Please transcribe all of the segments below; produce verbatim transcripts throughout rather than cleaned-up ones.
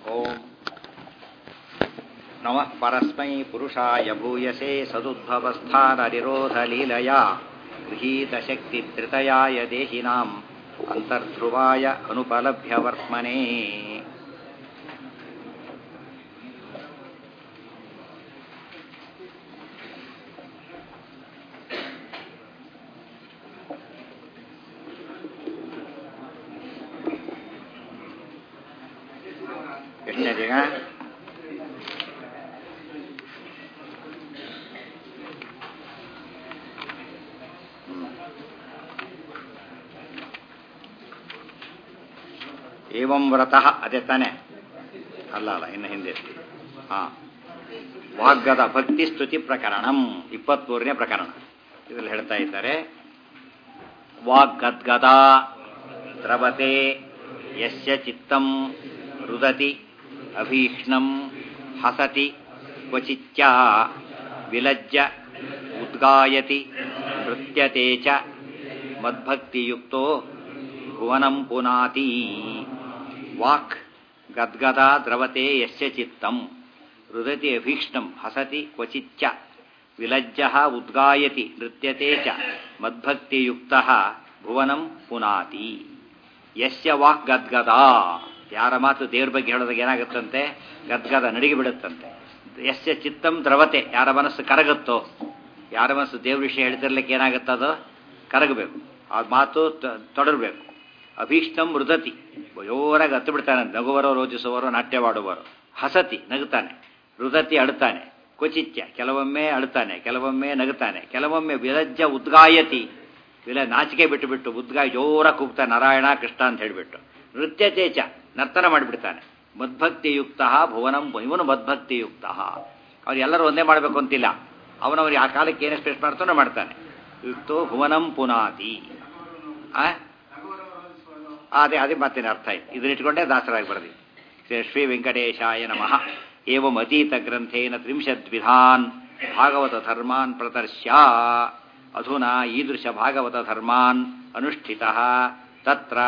ಓಂ ನಮಃ ಪರಸ್ಮೈ ಪುರುಷಾಯ ಭೂಯಸೆ ಸದುದ್ಭವಸ್ಥಾನನಿರೋಧಲೀಲಯ ಗೃಹೀತಶಕ್ತಿಧೃತಯಾಯ ದೇಹಿನಾಂ ಅಂತರ್ಧ್ರುವಾಯ ಅನುಪಲಭ್ಯವರ್ತ್ಮನೇ. ಎಷ್ಟನೇದೀಗ? ಏವಂ ವ್ರತಃ ಅದೇ ತಾನೆ ಅಲ್ಲ ಅಲ್ಲ ಇನ್ನು ಹಿಂದೆ ಹಾ ವಾಗ್ಗದ ಭಕ್ತಿ ಸ್ತುತಿ ಪ್ರಕರಣಂ ಇಪ್ಪತ್ಮೂರನೇ ಪ್ರಕರಣ. ಇದರಲ್ಲಿ ಹೇಳ್ತಾ ಇದ್ದಾರೆ, ವಾಗ್ಗದ್ಗದ ದ್ರವತೆ ಯಸ್ಯ ಚಿತ್ತಂ ರುದತಿ ಅಭೀಷ್ಣಂ ಹಸತಿ ಕ್ವಚಿಚ್ಚ ವಿಲಜ್ಜ ಉದ್ಗಾಯತಿ ನೃತ್ಯತೆ ಚ ಮದ್ಭಕ್ತಿಯುಕ್ತೋ ಭುವನಂ ಪುನಾತಿ. ವಾಕ್ ಗದ್ಗದ ದ್ರವತೆ ಯಸ್ಯ ಚಿತ್ತಂ ರುದತಿ ಅಭೀಷ್ಣಂ ಹಸತಿ ಕ್ವಚಿಚ್ಚ ವಿಲಜ್ಜ ಉದ್ಗಾಯತಿ ನೃತ್ಯತೆ ಚ ಮದ್ಭಕ್ತಿಯುಕ್ತಃ ಭುವನಂ ಪುನಾತಿ. ಯಸ್ಯ ವಾಕ್ ಗದ್ಗದ, ಯಾರ ಮಾತು ದೇವ್ರ ಬಗ್ಗೆ ಹೇಳೋದಾಗ ಏನಾಗುತ್ತಂತೆ? ಗದ್ಗದ ನಡಿಗೆ ಬಿಡುತ್ತಂತೆ. ಯಸ್ಯ ಚಿತ್ತಂ ದ್ರವತೆ, ಯಾರ ಮನಸ್ಸು ಕರಗುತ್ತೋ, ಯಾರ ಮನಸ್ಸು ದೇವ್ರ ವಿಷಯ ಹೇಳ್ತಿರ್ಲಿಕ್ಕೆ ಏನಾಗುತ್ತದೋ ಕರಗಬೇಕು, ಆ ಮಾತು ತೊಡರಬೇಕು. ಅಭೀಷ್ಟಂ ಮೃದತಿ, ಜೋರಾಗಿ ಹತ್ತು ಬಿಡ್ತಾನೆ, ನಗುವರೋ ರೋಜಿಸುವರೋ ನಾಟ್ಯವಾಡುವರೋ. ಹಸತಿ ನಗುತ್ತಾನೆ, ರುದತಿ ಅಳುತ್ತಾನೆ, ಕ್ವಚಿತ್ಯ ಕೆಲವೊಮ್ಮೆ ಅಳುತ್ತಾನೆ, ಕೆಲವೊಮ್ಮೆ ನಗುತ್ತಾನೆ, ಕೆಲವೊಮ್ಮೆ ವಿಲಜ್ಜ ಉದ್ಗಾಯತಿ, ವಿಲ ನಾಚಿಕೆ ಬಿಟ್ಟು ಬಿಟ್ಟು ಉದ್ಗಾಯ ಜೋರಾಗಿ ಕೂಗ್ತಾನೆ, ನಾರಾಯಣ ಕೃಷ್ಣ ಅಂತ ಹೇಳಿಬಿಟ್ಟು. ನೃತ್ಯತೇಚ ನರ್ತನ ಮಾಡಿಬಿಡ್ತಾನೆ. ಮದ್ಭಕ್ತಿಯುಕ್ತ ಭುವನಂ, ಇವನು ಮದ್ಭಕ್ತಿಯುಕ್ತ. ಅವ್ರು ಎಲ್ಲರೂ ಒಂದೇ ಮಾಡಬೇಕು ಅಂತಿಲ್ಲ, ಅವನವ್ರಿಗೆ ಆ ಕಾಲಕ್ಕೆ ಏನು ಎಕ್ಸ್ಪ್ರೆಸ್ ಮಾಡ್ತಾನೋ ಮಾಡ್ತಾನೆ. ಯುಕ್ತೋ ಭುವನಂ ಪುನಾತಿ. ಅದೇ ಅದೇ ಮಾತಿನ ಅರ್ಥ ಆಯ್ತು. ಇದನ್ನಿಟ್ಕೊಂಡೇ ದಾಸರಾಗಿ ಬರೆದಿ. ಶ್ರೀ ವೆಂಕಟೇಶಾಯ ನಮಃ. ಏವಂ ಅತೀತ ಗ್ರಂಥೇನ ತ್ರಿಂಶದ್ವಿಧಾನ್ ಭಾಗವತ ಧರ್ಮಾನ್ ಪ್ರದರ್ಶ್ಯ. ಅಧುನಾ ಈದೃಶ ಭಾಗವತ ಧರ್ಮಾನ್ ಅನುಷ್ಠಿತಃ ತತ್ರ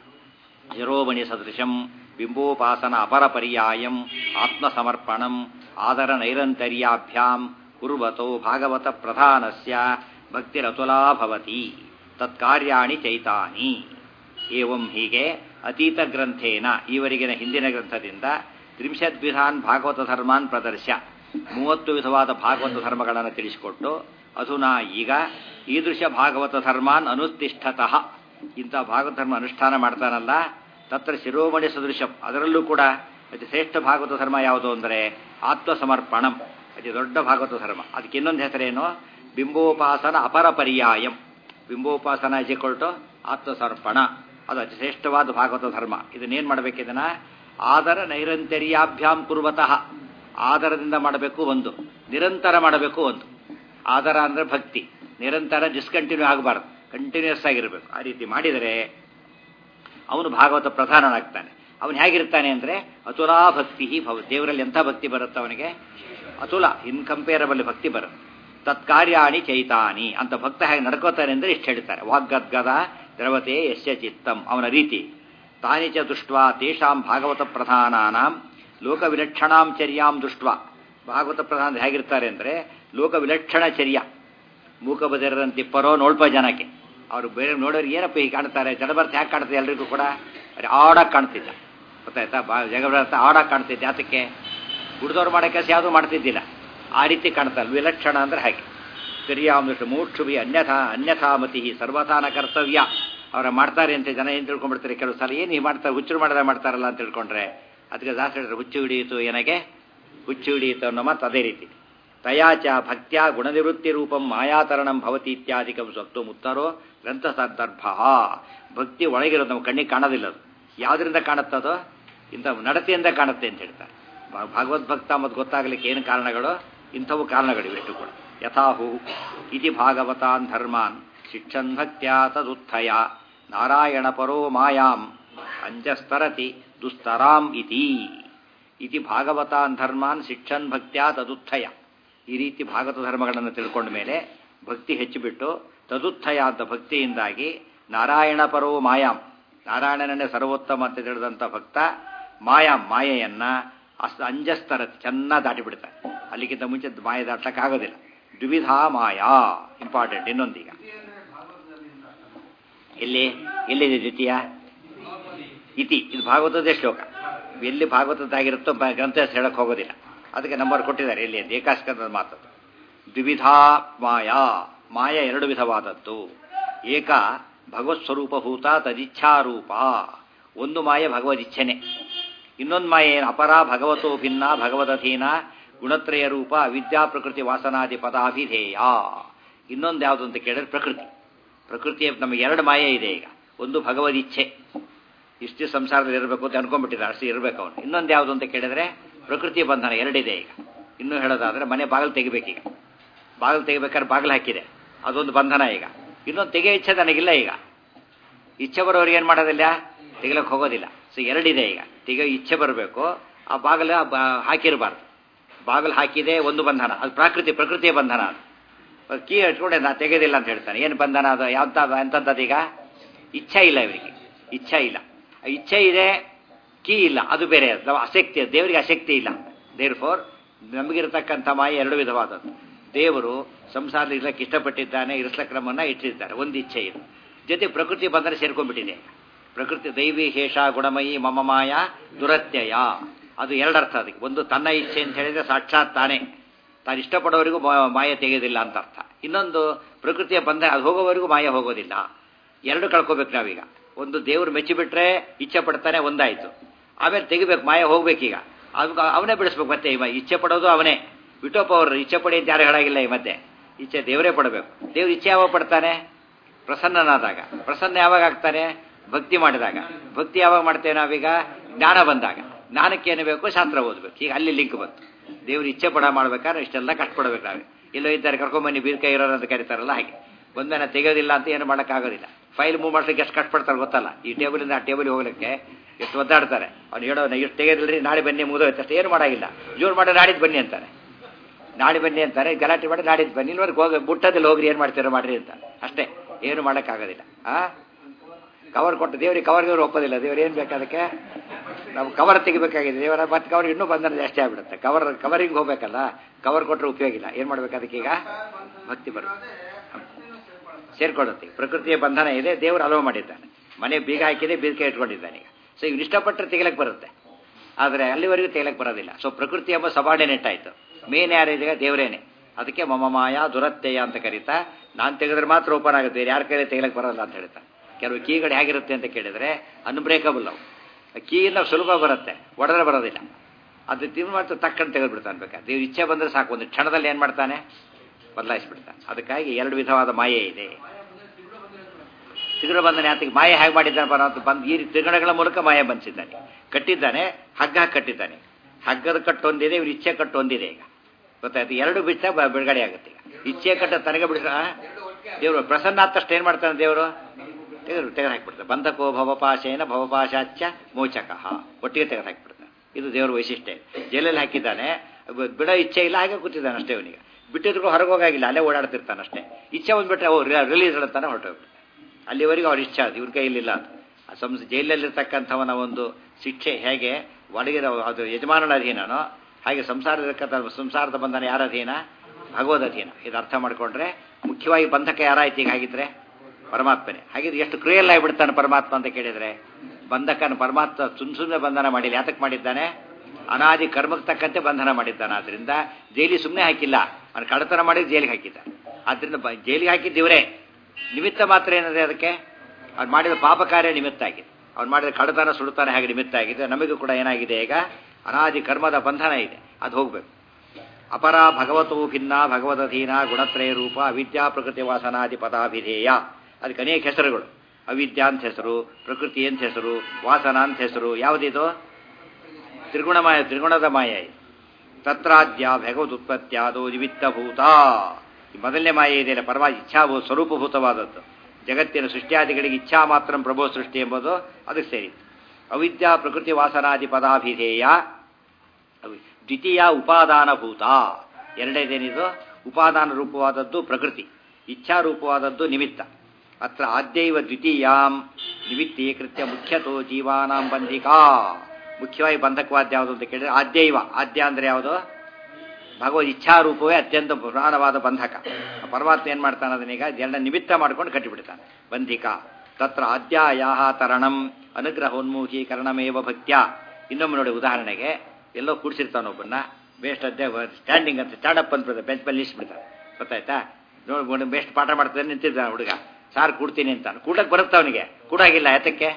ಶಿರೋಮಣಿ ಸದೃಶಂ ಬಿಂಬೋಪಾಸನ ಅಪರಪರ್ಯಾಯಂ ಆತ್ಮಸಮರ್ಪಣಂ ಆದರ ನೈರಂತರ್ಯಾಭ್ಯಾಂ ಕುರ್ವತೋ ಭಾಗವತ ಪ್ರಧಾನಸ್ಯ ಭಕ್ತಿರತುಲಾ ಭವತಿ ತತ್ಕಾರ್ಯಾಣಿ ಚೈತಾನಿ. ಏವಂ ಹೀಗೆ ಅತೀತ ಗ್ರಂಥೇನ, ಈವರೆಗಿನ ಹಿಂದಿನ ಗ್ರಂಥದಿಂದ ತ್ರಿಂಶದ್ವಿಧಾನ್ ಭಾಗವತ ಧರ್ಮಾನ್ ಪ್ರದರ್ಶ್ಯ, ಮೂವತ್ತು ವಿಧವಾದ ಭಾಗವತ ಧರ್ಮಗಳನ್ನು ತಿಳಿಸಿಕೊಟ್ಟು, ಅಧುನಾ ಈಗ ಈದೃಶ ಭಾಗವತ ಧರ್ಮಾನ್ ಅನುತಿಷ್ಠತಃ, ಇಂಥ ಭಾಗವತ ಧರ್ಮ ಅನುಷ್ಠಾನ ಮಾಡ್ತಾನಲ್ಲ, ತತ್ರ ಶಿರೋಮಣಿ ಸದೃಶಂ, ಅದರಲ್ಲೂ ಕೂಡ ಅತಿ ಶ್ರೇಷ್ಠ ಭಾಗವತ ಧರ್ಮ ಯಾವುದು ಅಂದರೆ ಆತ್ಮಸಮರ್ಪಣಂ, ಅತಿ ದೊಡ್ಡ ಭಾಗವತ ಧರ್ಮ. ಅದಕ್ಕೆ ಇನ್ನೊಂದು ಹೆಸರೇನು? ಬಿಂಬೋಪಾಸನ ಅಪರಪರ್ಯಾಯಂ. ಬಿಂಬೋಪಾಸನ ಇಜಿಕೊಳ್ಟು ಆತ್ಮಸಮರ್ಪಣ, ಅದು ಅತಿ ಶ್ರೇಷ್ಠವಾದ ಭಾಗವತ ಧರ್ಮ. ಇದನ್ನೇನು ಮಾಡಬೇಕು? ಇದನ್ನ ಆದರ ನೈರಂತರ್ಯಾಭ್ಯಾಂ ಕುರ್ವತಃ, ಆದರದಿಂದ ಮಾಡಬೇಕು ಒಂದು, ನಿರಂತರ ಮಾಡಬೇಕು ಒಂದು. ಆದರ ಅಂದರೆ ಭಕ್ತಿ, ನಿರಂತರ ಡಿಸ್ಕಂಟಿನ್ಯೂ ಆಗಬಾರ್ದು, ಕಂಟಿನ್ಯೂಸ್ ಆಗಿರಬೇಕು. ಆ ರೀತಿ ಮಾಡಿದರೆ ಅವನು ಭಾಗವತ ಪ್ರಧಾನನಾಗ್ತಾನೆ. ಅವನು ಹೇಗಿರ್ತಾನೆ ಅಂದರೆ ಅತುಲಾ ಭಕ್ತಿ ಭವ, ದೇವರಲ್ಲಿ ಎಂಥ ಭಕ್ತಿ ಬರುತ್ತೆ ಅವನಿಗೆ? ಅತುಲ, ಇನ್ಕಂಪೇರಬಲ್ ಭಕ್ತಿ ಬರುತ್ತೆ. ತತ್ಕಾರ್ಯಾಣಿ ಚೈತಾನಿ, ಅಂತ ಭಕ್ತ ಹೇಗೆ ನಡ್ಕೋತಾನೆ ಅಂದರೆ ಇಷ್ಟು ಹೇಳ್ತಾರೆ. ವಾಗ್ಗದ್ಗದ ದ್ರವತೆ ಯಸ್ಯ ಚಿತ್ತಂ, ಅವನ ರೀತಿ. ತಾನಿ ಚ ದೃಷ್ಟ್ವಾ ತೇಷಾಂ ಭಾಗವತ ಪ್ರಧಾನಾನಾಂ ಲೋಕವಿಲಕ್ಷಣಾಂ ಚರ್ಯಾಂ ದೃಷ್ಟ್ವಾ, ಭಾಗವತ ಪ್ರಧಾನ ಹೇಗಿರ್ತಾರೆ ಅಂದರೆ ಲೋಕವಿಲಕ್ಷಣ ಚರ್ಯ. ಮೂಕಬದಿರಂತಿಪ್ಪರೋ ನೋಡ್ಪ ಜನಕ್ಕೆ, ಅವರು ಬೇರೆ ನೋಡೋರು ಏನಪ್ಪ ಹೀಗೆ ಕಾಣ್ತಾರೆ, ಜಡಭರ್ತ ಹೇಗೆ ಕಾಣ್ತದೆ ಎಲ್ರಿಗೂ ಕೂಡ ಆಡಾಗಿ ಕಾಣ್ತಿದ್ದ, ಗೊತ್ತಾಯ್ತಾ? ಬಾ ಜಗಭರ್ತ ಆಡಾಗಿ ಕಾಣ್ತಿದ್ದೆ. ಅದಕ್ಕೆ ಗುಡ್ದವ್ರು ಮಾಡೋ ಕೆಲಸ ಯಾವುದೂ ಮಾಡ್ತಿದ್ದಿಲ್ಲ, ಆ ರೀತಿ ಕಾಣ್ತಾರೆ. ವಿಲಕ್ಷಣ ಅಂದರೆ ಹಾಗೆ. ಚರ್ಯಾಂದಷ್ಟು ಮೂಕ್ಷುಭಿ ಅನ್ಯಥಾ ಅನ್ಯಥಾಮತಿ ಸರ್ವಥಾನ ಕರ್ತವ್ಯ. ಅವರ ಮಾಡ್ತಾರೆ ಅಂತ ಜನ ಏನು ತಿಳ್ಕೊಂಡ್ಬಿಡ್ತಾರೆ ಕೆಲವು ಸಲ, ಏನು ಹೀಗೆ ಮಾಡ್ತಾರೆ, ಹುಚ್ಚರು ಮಾಡದ ಮಾಡ್ತಾರಲ್ಲ ಅಂತ ತಿಳ್ಕೊಂಡ್ರೆ ಅದಕ್ಕೆ ದಾಸ ಹೇಳಿದ್ರೆ ಹುಚ್ಚು ಹಿಡಿಯಿತು ಏನಾಗೆ ಹುಚ್ಚು ಹಿಡಿಯಿತು ಅನ್ನೋ ಮಾತು ಅದೇ ರೀತಿ. ತಯಾಚ ಭಕ್ತ್ಯಾ ಗುಣನಿವೃತ್ತಿ ರೂಪಂ ಮಾಯಾತರಣಂ ಭವತಿ ಇತ್ಯಾದಿಕಂ ಸ್ವತ್ತು ಮುತ್ತರೋ ಗ್ರಂಥ ಸಂದರ್ಭ. ಭಕ್ತಿ ಒಳಗಿರೋದು ನಮ್ಮ ಕಣ್ಣಿಗೆ ಕಾಣೋದಿಲ್ಲ, ಅದು ಯಾವುದರಿಂದ ಕಾಣುತ್ತದೋ ಇಂಥ ನಡತೆಯಿಂದ ಕಾಣುತ್ತೆ ಅಂತ ಹೇಳ್ತಾರೆ. ಭಗವದ್ಭಕ್ತ ಮತ್ತು ಗೊತ್ತಾಗಲಿಕ್ಕೆ ಏನು ಕಾರಣಗಳು? ಇಂಥವು ಕಾರಣಗಳಿವೆ ಎಷ್ಟು ಕೂಡ. ಯಥಾಹು ಇತಿ ಭಾಗವತಾನ್ ಧರ್ಮಾನ್ ಶಿಕ್ಷನ್ ಭಕ್ತ್ಯಾ ತದುತ್ಥಯ ನಾರಾಯಣ ಪರೋ ಮಾಯಾಂ ಅಂಜಸ್ತರತಿ ದುಸ್ತರಾಂ ಇತಿ. ಇತಿ ಭಾಗವತಾನ್ ಧರ್ಮಾನ್ ಶಿಕ್ಷನ್ ಭಕ್ತ್ಯಾ ತದುತ್ಥಯ, ಈ ರೀತಿ ಭಾಗವತ ಧರ್ಮಗಳನ್ನು ತಿಳ್ಕೊಂಡ ಮೇಲೆ ಭಕ್ತಿ ಹೆಚ್ಚಿಬಿಟ್ಟು ತದುತ್ಥಯ ಅಂತ ಭಕ್ತಿಯಿಂದಾಗಿ ನಾರಾಯಣ ಪರೋ ಮಾಯಾಂ, ನಾರಾಯಣನನ್ನೇ ಸರ್ವೋತ್ತಮ ಅಂತ ತಿಳಿದಂಥ ಭಕ್ತ ಮಾಯಾ ಮಾಯೆಯನ್ನ ಅಸ್ ಅಂಜಸ್ತರ ಚೆನ್ನಾಗಿ ದಾಟಿಬಿಡ್ತಾರೆ. ಅಲ್ಲಿಗಿಂತ ಮುಂಚೆ ಮಾಯೆ ದಾಟಕ್ಕಾಗೋದಿಲ್ಲ. ದ್ವಿಧಾ ಮಾಯಾ ಇಂಪಾರ್ಟೆಂಟ್. ಇನ್ನೊಂದೀಗ ಎಲ್ಲಿ ಎಲ್ಲಿದೆ ದ್ವಿತೀಯ ಇತಿ, ಇದು ಭಾಗವತದ ಶ್ಲೋಕ. ಎಲ್ಲಿ ಭಾಗವತದ್ದಾಗಿರುತ್ತೋ ಗ್ರಂಥ ಹೇಳಕ್ಕೆ ಹೋಗೋದಿಲ್ಲ. ಅದಕ್ಕೆ ನಂಬರ್ ಕೊಟ್ಟಿದ್ದಾರೆ ಎಲ್ಲಿ ಅಂತ, ಏಕಾಸ್ಕಂದದ ಮಾತು. ದ್ವಿಧಾ ಮಾಯಾ, ಮಾಯ ಎರಡು ವಿಧವಾದದ್ದು. ಏಕ ಭಗವತ್ ಸ್ವರೂಪಭೂತ ತದಿಚ್ಛಾರೂಪ, ಒಂದು ಮಾಯೆ ಭಗವದಿಚ್ಛೆನೆ. ಇನ್ನೊಂದು ಮಾಯೆ ಏನು, ಅಪರ ಭಗವತೋ ಭಿನ್ನ ಭಗವದಧೀನ ಗುಣತ್ರಯ ರೂಪ ಅವಿದ್ಯಾ ಪ್ರಕೃತಿ ವಾಸನಾದಿ ಪದಾಭಿಧೇಯ. ಇನ್ನೊಂದು ಯಾವುದು ಅಂತ ಕೇಳಿದ್ರೆ ಪ್ರಕೃತಿ. ಪ್ರಕೃತಿಯ ನಮಗೆ ಎರಡು ಮಾಯೆ ಇದೆ ಈಗ. ಒಂದು ಭಗವದಿಚ್ಛೆ, ಇಷ್ಟು ಸಂಸಾರದಲ್ಲಿ ಇರಬೇಕು ಅಂತ ಅನ್ಕೊಂಡ್ಬಿಟ್ಟಿದ್ದಾರೆ, ಅಷ್ಟು ಇರಬೇಕು ಅವನು. ಇನ್ನೊಂದು ಯಾವುದು ಅಂತ ಕೇಳಿದ್ರೆ ಪ್ರಕೃತಿಯ ಬಂಧನ ಎರಡಿದೆ ಈಗ. ಇನ್ನೂ ಹೇಳೋದಾದ್ರೆ ಮನೆ ಬಾಗಿಲು ತೆಗಿಬೇಕೀಗ, ಬಾಗಿಲು ತೆಗಿಬೇಕಾದ್ರೆ ಬಾಗಿಲು ಹಾಕಿದೆ, ಅದೊಂದು ಬಂಧನ ಈಗ. ಇನ್ನೊಂದು ತೆಗೆ ಇಚ್ಛೆ ನನಗಿಲ್ಲ ಈಗ. ಇಚ್ಛೆ ಬರೋರಿಗೆ ಏನು ಮಾಡೋದಿಲ್ಲ, ತೆಗಿಲಕ್ಕೆ ಹೋಗೋದಿಲ್ಲ. ಸೊ ಎರಡಿದೆ ಈಗ. ತೆಗೆ ಇಚ್ಛೆ ಬರಬೇಕು, ಆ ಬಾಗಿಲು ಹಾಕಿರಬಾರ್ದು. ಬಾಗಿಲು ಹಾಕಿದೆ ಒಂದು ಬಂಧನ, ಅದು ಪ್ರಾಕೃತಿ ಪ್ರಕೃತಿಯ ಬಂಧನ. ಅದು ಕೀ ಹಚ್ಕೊಂಡೆ ನಾ ತೆಗೆದಿಲ್ಲ ಅಂತ ಹೇಳ್ತಾನೆ. ಏನು ಬಂಧನ ಅದು, ಯಾವ್ದ ಎಂಥದ್ದು ಈಗ? ಇಚ್ಛೆ ಇಲ್ಲ ಇವರಿಗೆ, ಇಚ್ಛೆ ಇಲ್ಲ. ಇಚ್ಛೆ ಇದೆ, ಕೀ ಇಲ್ಲ, ಅದು ಬೇರೆ. ಆಸಕ್ತಿ, ದೇವರಿಗೆ ಆಸಕ್ತಿ ಇಲ್ಲ. ದೇರ್ ಫೋರ್ ನಮಗಿರತಕ್ಕಂಥ ಮಾಯೆ ಎರಡು ವಿಧವಾದದ್ದು. ದೇವರು ಸಂಸಾರ ಇರ್ಲಕ್ಕೆ ಇಷ್ಟಪಟ್ಟಿದ್ದಾನೆ, ಇರಿಸ್ಲಕ್ಕೆ ನಮ್ಮನ್ನ ಇಟ್ಟಿದ್ದಾರೆ, ಒಂದು ಇಚ್ಛೆ ಇದೆ. ಜೊತೆ ಪ್ರಕೃತಿ ಬಂಧನ ಸೇರ್ಕೊಂಡ್ಬಿಟ್ಟಿದೆ. ಪ್ರಕೃತಿ ದೈವಿ ಶೇಷ ಗುಣಮಯಿ ಮಮ ಮಾಯ ದುರತ್ಯಯ, ಅದು ಎರಡರ್ಥ ಅದಕ್ಕೆ. ಒಂದು ತನ್ನ ಇಚ್ಛೆ ಅಂತ ಹೇಳಿದ್ರೆ ಸಾಕ್ಷಾತ್ ತಾನೇ, ತಾನು ಇಷ್ಟಪಡೋವರಿಗೂ ಮಾಯ ತೆಗೆಯೋದಿಲ್ಲ ಅಂತ ಅರ್ಥ. ಇನ್ನೊಂದು ಪ್ರಕೃತಿಯ ಬಂಧನ, ಅದು ಹೋಗೋವರೆಗೂ ಮಾಯ ಹೋಗೋದಿಲ್ಲ. ಎರಡು ಕಳ್ಕೋಬೇಕು ನಾವೀಗ. ಒಂದು ದೇವರು ಮೆಚ್ಚಿಬಿಟ್ರೆ ಇಚ್ಛೆ ಪಡ್ತಾನೆ, ಒಂದಾಯ್ತು. ಆಮೇಲೆ ತೆಗಿಬೇಕು, ಮಾಯ ಹೋಗ್ಬೇಕೀಗ. ಅದು ಅವನೇ ಬಿಡಿಸ್ಬೇಕು ಮತ್ತೆ. ಇಚ್ಛೆ ಪಡೋದು ಅವನೇ. ವಿಟೋಪ ಅವರು ಇಚ್ಛೆ ಪಡಿ ಅಂತ ಯಾರು ಹೇಳಾಗಿಲ್ಲ ಈ ಮಧ್ಯೆ. ಇಚ್ಛೆ ದೇವರೇ ಪಡಬೇಕು. ದೇವ್ರ ಇಚ್ಛೆ ಯಾವಾಗ ಪಡ್ತಾನೆ? ಪ್ರಸನ್ನನಾದಾಗ. ಪ್ರಸನ್ನ ಯಾವಾಗ ಆಗ್ತಾನೆ? ಭಕ್ತಿ ಮಾಡಿದಾಗ. ಭಕ್ತಿ ಯಾವಾಗ ಮಾಡ್ತೇವೆ ನಾವೀಗ? ಜ್ಞಾನ ಬಂದಾಗ. ಜ್ಞಾನಕ್ಕೇನು ಬೇಕು? ಶಾಸ್ತ್ರ ಓದಬೇಕು. ಈಗ ಅಲ್ಲಿ ಲಿಂಕ್ ಬಂತು. ದೇವ್ರ ಇಚ್ಛೆ ಪಡ ಮಾಡ್ಬೇಕಾದ್ರೆ ಇಷ್ಟೆಲ್ಲ ಕಷ್ಟಪಡ್ಬೇಕು ನಾವೇ. ಎಲ್ಲೋ ಇದ್ದಾರೆ ಕರ್ಕೊಂಬನ್ನಿ ಬೀರ್ಕೈ ಇರೋರು ಅಂತ ಕರೀತಾರಲ್ಲ, ಹಾಗೆ ಒಂದನ್ನ ತೆಗೆಯೋದಿಲ್ಲ ಅಂತ ಏನು ಮಾಡೋಕ್ಕಾಗೋದಿಲ್ಲ. ಫೈಲ್ ಮೂವ್ ಮಾಡ್ಲಿಕ್ಕೆ ಎಷ್ಟು ಕಷ್ಟಪಡ್ತಾರೆ ಗೊತ್ತಲ್ಲ. ಈ ಟೇಬಲಿಂದ ಆ ಟೇಬಲ್ಗೆ ಹೋಗ್ಲಿಕ್ಕೆ ಎಷ್ಟು ಒದ್ದಾಡ್ತಾರೆ. ಅವ್ನು ಹೇಳೋ ಇಷ್ಟು ತೆಗೆದಿಲ್ಲರಿ, ನಾಳೆ ಬನ್ನಿ ಮುಗಿದೋಯ್ತು ಅಷ್ಟೇ, ಏನು ಮಾಡೋಂಗಿಲ್ಲ. ಜೋರು ಮಾಡಿ ನಾಡಿದ್ದು ಬನ್ನಿ ಅಂತಾನೆ, ನಾಳೆ ಬನ್ನಿ ಅಂತಾರೆ. ಗಲಾಟೆ ಮಾಡಿ ನಾಡಿದ್ದು ಬನ್ನಿ, ಇಲ್ವರೆಗೆ ಹೋಗಿ ಬುಟ್ಟದಲ್ಲಿ ಹೋಗ್ರಿ, ಏನು ಮಾಡ್ತೀರೋ ಮಾಡ್ರಿ ಅಂತ ಅಷ್ಟೇ. ಏನು ಮಾಡೋಕ್ಕಾಗೋದಿಲ್ಲ. ಆ ಕವರ್ ಕೊಟ್ಟು ದೇವ್ರಿಗೆ ಕವರ್ಗೆ ಅವ್ರು ಒಪ್ಪೋದಿಲ್ಲ. ದೇವ್ರು ಏನು ಬೇಕಾದಕ್ಕೆ ನಾವು ಕವರ್ ತೆಗಿಬೇಕಾಗಿದೆ. ದೇವರ ಮತ್ತೆ ಕವರ್ ಇನ್ನೂ ಬಂಧನ ಜಾಸ್ತಿ ಆಗ್ಬಿಡುತ್ತೆ. ಕವರ್ ಕವರಿಂಗ್ ಹೋಗ್ಬೇಕಲ್ಲ, ಕವರ್ ಕೊಟ್ಟರೆ ಉಪಯೋಗ ಇಲ್ಲ. ಏನು ಮಾಡ್ಬೇಕು ಅದಕ್ಕೆ? ಈಗ ಭಕ್ತಿ ಬರುತ್ತೆ, ಸೇರ್ಕೊಳ್ಳುತ್ತೆ. ಪ್ರಕೃತಿಯ ಬಂಧನ ಇದೆ, ದೇವರು ಅಲೋ ಮಾಡಿದ್ದಾನೆ. ಮನೆ ಬೀಗ ಹಾಕಿದೆ, ಬೀಗ ಇಟ್ಕೊಂಡಿದ್ದಾನೆ ಈಗ. ಸೊ ಇವ್ನು ಇಷ್ಟಪಟ್ಟರೆ ತೆಗಿಲಕ್ಕೆ ಬರುತ್ತೆ, ಆದರೆ ಅಲ್ಲಿವರೆಗೂ ತೆಗಿಲಕ್ಕೆ ಬರೋದಿಲ್ಲ. ಸೊ ಪ್ರಕೃತಿ ಎಂಬ ಸಬಾರ್ಡಿನೇಟ್ ಆಯಿತು. ಮೇನ್ ಯಾರಿದೆ? ದೇವರೇನೆ. ಅದಕ್ಕೆ ಮಮ ಮಾಯಾ ದುರತ್ಯಯ ಅಂತ ಕರೀತಾ. ನಾನು ತೆಗೆದ್ರೆ ಮಾತ್ರ ಓಪನ್ ಆಗುತ್ತೆ, ಯಾರ ಕೈಲಿ ತೆಗಿಲಕ್ಕೆ ಬರೋಲ್ಲ ಅಂತ ಹೇಳ್ತಾ. ಕೆಲವು ಕೀಗಳು ಹೇಗಿರುತ್ತೆ ಅಂತ ಕೇಳಿದರೆ ಅನ್ಬ್ರೇಕಬಲ್ ಅವು. ಕೀಯಿಂದ ಸುಲಭ ಬರುತ್ತೆ, ಒಡೆದ್ರೆ ಬರೋದಿಲ್ಲ. ಅದು ತಿಂದು ಮಾಡ್ತಾ ತಕ್ಕಂಡು ತೆಗೆದುಬಿಡ್ತಾನೆ. ಬೇಕಾದ್ರೆ ದೇವ್ರ ಇಚ್ಛೆ ಬಂದರೆ ಸಾಕು, ಒಂದು ಕ್ಷಣದಲ್ಲಿ ಏನು ಮಾಡ್ತಾನೆ? ಬದಲಾಯಿಸ್ಬಿಡ್ತಾನೆ. ಅದಕ್ಕಾಗಿ ಎರಡು ವಿಧವಾದ ಮಾಯೆ ಇದೆ. ತ್ರಿಗುಣ ಬಂಧನ ಯಾತಕ್ಕೆ ಮಾಯೆ ಹೇಗೆ ಮಾಡಿದ್ದಾನೆ ಬರೋದು? ಬಂದು ಈ ತ್ರಿಗುಣಗಳ ಮೂಲಕ ಮಾಯೆ ಬಂದಿದ್ದಾನೆ. ಕಟ್ಟಿದ್ದಾನೆ, ಹಗ್ಗ ಹಾಕಿ ಕಟ್ಟಿದ್ದಾನೆ. ಹಗ್ಗದ ಕಟ್ಟೊಂದಿದೆ, ಇವ್ರ ಇಚ್ಛೆ ಕಟ್ಟೊಂದಿದೆ. ಈಗ ಗೊತ್ತಾಯ್ತು, ಎರಡು ಬಿಟ್ಟ ಬಿಡುಗಡೆ ಆಗುತ್ತೆ. ಈಗ ಇಚ್ಛೆ ಕಟ್ಟ ತನಗೆ ಬಿಡಿಸ ದೇವರು ಪ್ರಸನ್ನ ಆದ ತಕ್ಷಣ ಏನು ಮಾಡ್ತಾನೆ? ದೇವರು ತೆಗೆದು ತೆಗೆದು ಹಾಕಿಬಿಡ್ತಾರೆ. ಬಂಧಕೋ ಭವಪಾಶೇನ ಭವಪಾಶಾಚ್ಯ ಮೋಚಕಃ, ಒಟ್ಟಿಗೆ ತೆಗೆದು ಹಾಕಿಬಿಡ್ತಾನೆ. ಇದು ದೇವರ ವೈಶಿಷ್ಟ್ಯ. ಜೈಲಲ್ಲಿ ಹಾಕಿದ್ದಾನೆ, ಬಿಡೋ ಇಚ್ಛೆ ಇಲ್ಲ, ಹಾಗೆ ಕೂತಿದ್ದಾನೆ ಅಷ್ಟೇ. ಅವನಿಗೆ ಬಿಟ್ಟಿದ್ರು ಹೊರಗೆ ಹೋಗಾಗಿಲ್ಲ, ಅಲ್ಲೇ ಓಡಾಡ್ತಿರ್ತಾನೆ ಅಷ್ಟೇ. ಇಚ್ಛೆ ಬಂದ್ಬಿಟ್ರೆ ಓ ರಿಲೀಸ್ ಹೇಳ್ತಾನೆ, ಹೊರಟೋಗ್ಬಿಡ್ತಾನೆ. ಅಲ್ಲಿವರೆಗೂ ಅವ್ರ ಇಚ್ಛೆ ಅದು ಇವ್ರ ಕೈಯಲ್ಲಿಲ್ಲ. ಅದು ಸಂಸ್ ಜೈಲಲ್ಲಿರ್ತಕ್ಕಂಥವನ ಒಂದು ಶಿಕ್ಷೆ ಹೇಗೆ ಒಳಗಿರೋ ಅದು ಯಜಮಾನನ ಅಧೀನನೋ ಹಾಗೆ ಸಂಸಾರದಕ್ಕಂಥ ಸಂಸಾರದ ಬಂಧನ ಯಾರ ಅಧೀನ? ಭಗವದ್ ಅಧೀನ. ಇದು ಅರ್ಥ ಮಾಡಿಕೊಂಡ್ರೆ ಮುಖ್ಯವಾಗಿ ಬಂಧಕ ಯಾರಾಯ್ತು ಈಗ? ಹಾಗಿದ್ರೆ ಪರಮಾತ್ಮನೇ. ಹಾಗಿದ್ರೆ ಎಷ್ಟು ಕ್ರಿಯಲ್ ಆಗಿಬಿಡ್ತಾನೆ ಪರಮಾತ್ಮ ಅಂತ ಕೇಳಿದರೆ, ಬಂಧಕನ ಪರಮಾತ್ಮ ಸುಮ್ ಸುಮ್ಮನೆ ಬಂಧನ ಮಾಡಿಲ್ಲ. ಯಾತಕ್ಕೆ ಮಾಡಿದ್ದಾನೆ? ಅನಾದಿ ಕರ್ಮಕ್ಕೆ ತಕ್ಕಂತೆ ಬಂಧನ ಮಾಡಿದ್ದಾನೆ. ಆದ್ದರಿಂದ ಜೈಲಿಗೆ ಸುಮ್ಮನೆ ಹಾಕಿಲ್ಲ, ಅವ್ನು ಕಡತನ ಮಾಡಿ ಜೈಲಿಗೆ ಹಾಕಿದ್ದಾನೆ. ಆದ್ದರಿಂದ ಜೈಲಿಗೆ ಹಾಕಿದ್ದೀವ್ರೆ ನಿಮಿತ್ತ ಮಾತ್ರ ಏನಿದೆ ಅದಕ್ಕೆ? ಅವ್ನು ಮಾಡಿದ ಪಾಪ ಕಾರ್ಯ ನಿಮಿತ್ತ ಆಗಿದೆ. ಅವ್ನು ಮಾಡಿದ ಕಡತನ ಸುಡುತ್ತಾನೆ ಹಾಗೆ ನಿಮಿತ್ತ ಆಗಿದೆ. ನಮಗೂ ಕೂಡ ಏನಾಗಿದೆ? ಈಗ ಅನಾದಿ ಕರ್ಮದ ಬಂಧನ ಇದೆ, ಅದು ಹೋಗ್ಬೇಕು. ಅಪರ ಭಗವತೋ ಭಿನ್ನ ಭಗವದಧೀನ ಗುಣತ್ರಯ ರೂಪ ಅವಿದ್ಯಾ ಪ್ರಕೃತಿ ವಾಸನಾದಿ ಪದಾಭಿಧೇಯ. ಅದಕ್ಕೆ ಅನೇಕ ಹೆಸರುಗಳು. ಅವಿದ್ಯಾ ಅಂತ ಹೆಸರು, ಪ್ರಕೃತಿ ಅಂತ ಹೆಸರು, ವಾಸನ ಅಂತ ಹೆಸರು. ಯಾವುದಿದು? ತ್ರಿಗುಣ ಮಾಯ, ತ್ರಿಗುಣದ ಮಾಯ. ತತ್ರಾದ್ಯ ಭಗವದುತ್ಪತ್ತ್ಯಾದೋ ನಿಮಿತ್ತಭೂತ. ಮೊದಲನೇ ಮಾಯೆ ಇದೆಯಲ್ಲ, ಪರವಾಗಿ ಇಚ್ಛಾಭೂ ಸ್ವರೂಪಭೂತವಾದದ್ದು. ಜಗತ್ತಿನ ಸೃಷ್ಟಿಯಾದಿಗಳಿಗೆ ಇಚ್ಛಾ ಮಾತ್ರ ಪ್ರಭೋ ಸೃಷ್ಟಿ ಎಂಬುದು ಅದಕ್ಕೆ ಸೇರಿತ್ತು. ಅವಿದ್ಯಾ ಪ್ರಕೃತಿ ವಾಸನಾದಿ ಪದಾಭಿಧೇಯ. ದ್ವಿತೀಯ ಉಪಾದಾನಭೂತ. ಎರಡನೇದೇನಿದು? ಉಪಾದಾನ ರೂಪವಾದದ್ದು ಪ್ರಕೃತಿ, ಇಚ್ಛಾ ರೂಪವಾದದ್ದು ನಿಮಿತ್ತ. ಅತ್ರ ಆದ್ಯೈವ ದ್ವಿತೀಯಾಂ ನಿಮಿತ್ತೀಕೃತ್ಯ ಮುಖ್ಯತೋ ಜೀವಾನಾಂ ಬಂಧಿಕಾ. ಮುಖ್ಯವಾಗಿ ಬಂಧಕವಾದ್ಯ ಯಾವುದು ಅಂತ ಕೇಳಿದ್ರೆ ಆದ್ಯೈವ. ಆದ್ಯ ಅಂದರೆ ಯಾವುದು? ಭಗವದ್ ಇಚ್ಛಾರೂಪವೇ ಅತ್ಯಂತ ಪ್ರಧಾನವಾದ ಬಂಧಕ. ಪರಮಾತ್ಮ ಏನು ಮಾಡ್ತಾನೆ ಅದನ್ನೀಗ ಎಲ್ಲ ನಿಮಿತ್ತ ಮಾಡ್ಕೊಂಡು ಕಟ್ಟಿಬಿಡ್ತಾನೆ. ಬಂಧಿಕ ತತ್ರ ಆದ್ಯಾಯಾಹ ತರಣಂ ಅನುಗ್ರಹೋನ್ಮುಖೀಕರಣಮೇವ ಭಕ್ತ್ಯ. ಇನ್ನೊಮ್ಮೆ ನೋಡಿ, ಉದಾಹರಣೆಗೆ ಎಲ್ಲೋ ಕೂಡಿಸಿರ್ತಾನೊಬ್ಬನ್ನ, ಬೇಸ್ಟ್ ಅಧ್ಯಾಯ ಸ್ಟ್ಯಾಂಡಿಂಗ್ ಅಂತ ಸ್ಟ್ಯಾಂಡಪ್ ಅಂತ ಬೆಂಚ್ ಮೇಲೆ ನಿಲ್ಲಿಸ್ಬಿಡ್ತಾನೆ. ಗೊತ್ತಾಯ್ತಾ? ನೋಡಿ, ಬೇಸ್ಟ್ ಪಾಠ ಮಾಡ್ತಾನೆ ನಿಂತಿದ್ದಾನೆ ಹುಡುಗ, ಸಾರ್ ಕೂಡ್ತೀನಿ ಅಂತಾನೆ. ಕೂಡಕ್ಕೆ ಬರುತ್ತೆ ಅವನಿಗೆ, ಕೂಡಾಗಿಲ್ಲ. ಯಾತಕ್ಕೆ?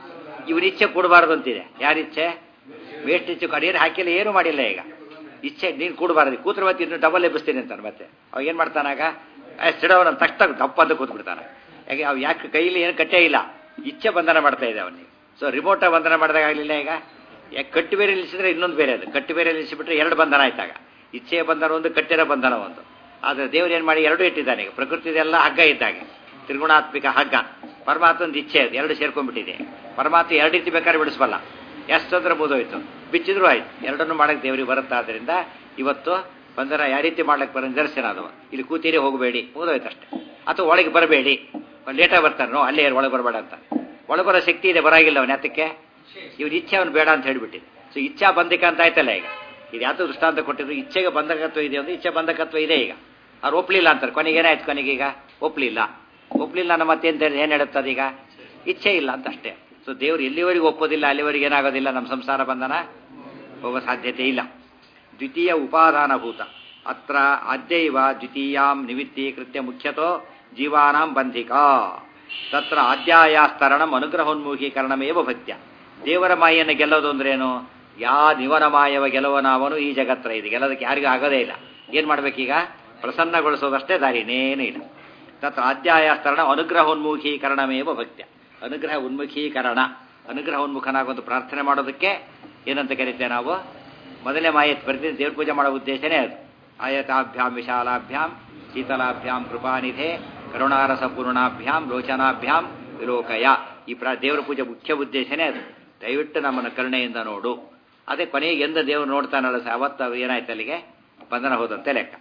ಇವನ ಇಚ್ಛೆ ಕೂಡಬಾರ್ದು ಅಂತಿದೆ. ಯಾರಿಚ್ಛೆ? ವೇಸ್ಟ್ ಇಚ್ಛೆ. ಅಡಿಯರು ಹಾಕಿಲ್ಲ, ಏನೂ ಮಾಡಿಲ್ಲ. ಈಗ ಇಚ್ಛೆ ನೀನು ಕೂಡಬಾರದು, ಕೂತ್ರ ಮತ್ತೆ ಇನ್ನು ಡಬಲ್ ಎಬ್ಬಿಸ್ತೀನಿ ಅಂತಾನೆ. ಮತ್ತೆ ಅವಾಗ ಏನು ಮಾಡ್ತಾನಾಗ? ಸಿಡವನ ತಕ್ಷಣ ದಪ್ಪ ಅಂತ ಕೂತ್ಬಿಡ್ತಾನೆ. ಯಾಕೆ? ಅವ್ ಯಾಕೆ ಕೈಲಿ ಏನು ಕಟ್ಟೇ ಇಲ್ಲ, ಇಚ್ಛೆ ಬಂಧನ ಮಾಡ್ತಾ ಇದೆ ಅವನಿಗೆ. ಸೊ ರಿಮೋಟ ಬಂಧನ ಮಾಡಿದಾಗ ಆಗಲಿಲ್ಲ. ಈಗ ಯಾಕೆ ಕಟ್ಟಿ ಬೇರೆ ನಿಲ್ಲಿಸಿದ್ರೆ ಇನ್ನೊಂದು ಬೇರೆ, ಅದು ಕಟ್ಟಿ ಬೇರೆ ನಿಲ್ಲಿಸಿಬಿಟ್ರೆ ಎರಡು ಬಂಧನ ಆಯ್ತಾಗ. ಇಚ್ಛೆಯ ಬಂಧನ ಒಂದು, ಕಟ್ಟಿರೋ ಬಂಧನ ಒಂದು. ಆದರೆ ದೇವರು ಏನು ಮಾಡಿ ಎರಡೂ ಇಟ್ಟಿದ್ದಾನೆ. ಈಗ ಪ್ರಕೃತಿದೆಲ್ಲ ಹಗ್ಗ ಇದ್ದಾಗೆ, ತ್ರಿಗುಣಾತ್ಮಿಕ ಹಗ್ಗ. ಪರಮಾತ್ಮಂದು ಇಚ್ಛೆ ಅದು ಎರಡು ಸೇರ್ಕೊಂಡ್ಬಿಟ್ಟಿದೆ. ಪರಮಾತ್ಮ ಎರಡು ರೀತಿ ಬೇಕಾದ್ರೆ ಬಿಡಿಸ್ಬಲ್ಲ. ಎಷ್ಟು ಅಂದ್ರೆ ಮುದೋಯ್ತು, ಬಿಚ್ಚಿದ್ರು ಆಯ್ತು. ಎರಡನ್ನು ಮಾಡಕ್ಕೆ ದೇವರಿಗೆ ಬರುತ್ತೆ. ಆದ್ದರಿಂದ ಇವತ್ತು ಬಂಧನ ಯಾವ ರೀತಿ ಮಾಡ್ಲಿಕ್ಕೆ ಬರೋ ನಿದರ್ಶನ ಅದು. ಇಲ್ಲಿ ಕೂತೀರಿ ಹೋಗಬೇಡಿ, ಮುದೋಯ್ತು ಅಷ್ಟೇ. ಅಥವಾ ಒಳಗೆ ಬರಬೇಡಿ, ಲೇಟಾಗಿ ಬರ್ತಾರೆ, ನೋ ಅಲ್ಲೇ ಒಳಗೆ ಬರಬೇಡ ಅಂತ. ಒಳಗೆ ಬರೋ ಶಕ್ತಿ ಇದೆ, ಬರಾಗಿಲ್ಲ ಅವನ. ಯಾತಕ್ಕೆ? ಇವ್ರ ಇಚ್ಛೆ ಅವನು ಬೇಡ ಅಂತ ಹೇಳಿಬಿಟ್ಟಿದೆ. ಸೊ ಇಚ್ಛಾ ಬಂಧಕ ಅಂತ ಆಯ್ತಲ್ಲ. ಈಗ ಇದು ಯಾವುದು ದೃಷ್ಟಾಂತ ಕೊಟ್ಟಿದ್ರು, ಇಚ್ಛೆಗೆ ಬಂಧಕತ್ವ ಇದೆ, ಒಂದು ಇಚ್ಛೆ ಬಂಧಕತ್ವ ಇದೆ. ಈಗ ಅವ್ರು ಒಪ್ಪಲಿಲ್ಲ ಅಂತಾರೆ. ಕೊನೆಗೆ ಏನಾಯ್ತು? ಕೊನೆಗೆ ಈಗ ಒಪ್ಪಲಿಲ್ಲ. ಒಪ್ಪಲಿಲ್ಲ ನಮ್ಮ ಮತ್ತೇನು ಏನು ಹೇಳುತ್ತದೆ? ಈಗ ಇಚ್ಛೆ ಇಲ್ಲ ಅಂತ ಅಷ್ಟೇ. ಸೊ ದೇವರು ಎಲ್ಲಿವರೆಗೂ ಒಪ್ಪೋದಿಲ್ಲ ಅಲ್ಲಿವರೆಗೆ ಏನಾಗೋದಿಲ್ಲ, ನಮ್ಮ ಸಂಸಾರ ಬಂಧನ ಹೋಗೋ ಸಾಧ್ಯತೆ ಇಲ್ಲ. ದ್ವಿತೀಯ ಉಪಾದಾನಭೂತ ಅತ್ರ ಆದ್ಯೈವ ದ್ವಿತೀಯಾಂ ನಿಮಿತ್ತೀಕೃತ್ಯ ಮುಖ್ಯತೋ ಜೀವಾನಾಂ ಬಂಧಿಕಾ. ತತ್ರ ಆದ್ಯಾಯಾಸ್ತರಣಂ ಅನುಗ್ರಹೋನ್ಮುಖೀಕರಣಮೇವ ಭಕ್ತ್ಯ. ದೇವರ ಮಾಯನ್ನು ಗೆಲ್ಲೋದು ಅಂದ್ರೇನು? ಯಾ ನಿವನ ಮಾಯವ ಗೆಲುವನಾವನು ಈ ಜಗತ್ರ. ಇದು ಗೆಲ್ಲೋದಕ್ಕೆ ಯಾರಿಗೂ ಆಗೋದೇ ಇಲ್ಲ. ಏನು ಮಾಡ್ಬೇಕೀಗ? ಪ್ರಸನ್ನಗೊಳಿಸೋದಷ್ಟೇ ದಾರಿ, ಇನ್ನೇನೂ ಇಲ್ಲ. ತತ್ರ ಆದ್ಯಾಯಾಸ್ತರಣ ಅನುಗ್ರಹೋನ್ಮುಖೀಕರಣಮೇವ ಭಕ್ತ್ಯ. ಅನುಗ್ರಹ ಉನ್ಮುಖೀಕರಣ, ಅನುಗ್ರಹ ಉನ್ಮುಖನಾಗೊಂದು ಪ್ರಾರ್ಥನೆ ಮಾಡೋದಕ್ಕೆ ಏನಂತ ಕರೀತೇವೆ ನಾವು? ಮೊದಲೇ ಮಾಯತ್ ಪ್ರತಿ ದೇವ್ರ ಪೂಜೆ ಮಾಡೋ ಉದ್ದೇಶನೇ ಅದು. ಆಯತಾಭ್ಯಾಂ ವಿಶಾಲಾಭ್ಯಾಂ ಶೀತಲಾಭ್ಯಾಂ ಕೃಪಾನಿಧೆ ಕರುಣಾರಸ ಪೂರ್ಣಾಭ್ಯಾಂ ಲೋಚನಾಭ್ಯಾಂ ವಿಲೋಕಯ. ಈ ಪ್ರ ದೇವರ ಪೂಜೆ ಮುಖ್ಯ ಉದ್ದೇಶನೇ ಅದು. ದಯವಿಟ್ಟು ನಮ್ಮನ್ನು ಕರುಣೆಯಿಂದ ನೋಡು. ಅದೇ ಕೊನೆಗೆ ಎಂದ ದೇವರು ನೋಡ್ತಾನಲ್ಲ, ಅವತ್ತು ಏನಾಯ್ತು? ಅಲ್ಲಿಗೆ ಬಂಧನ ಹೋದಂತೆ ಲೆಕ್ಕ.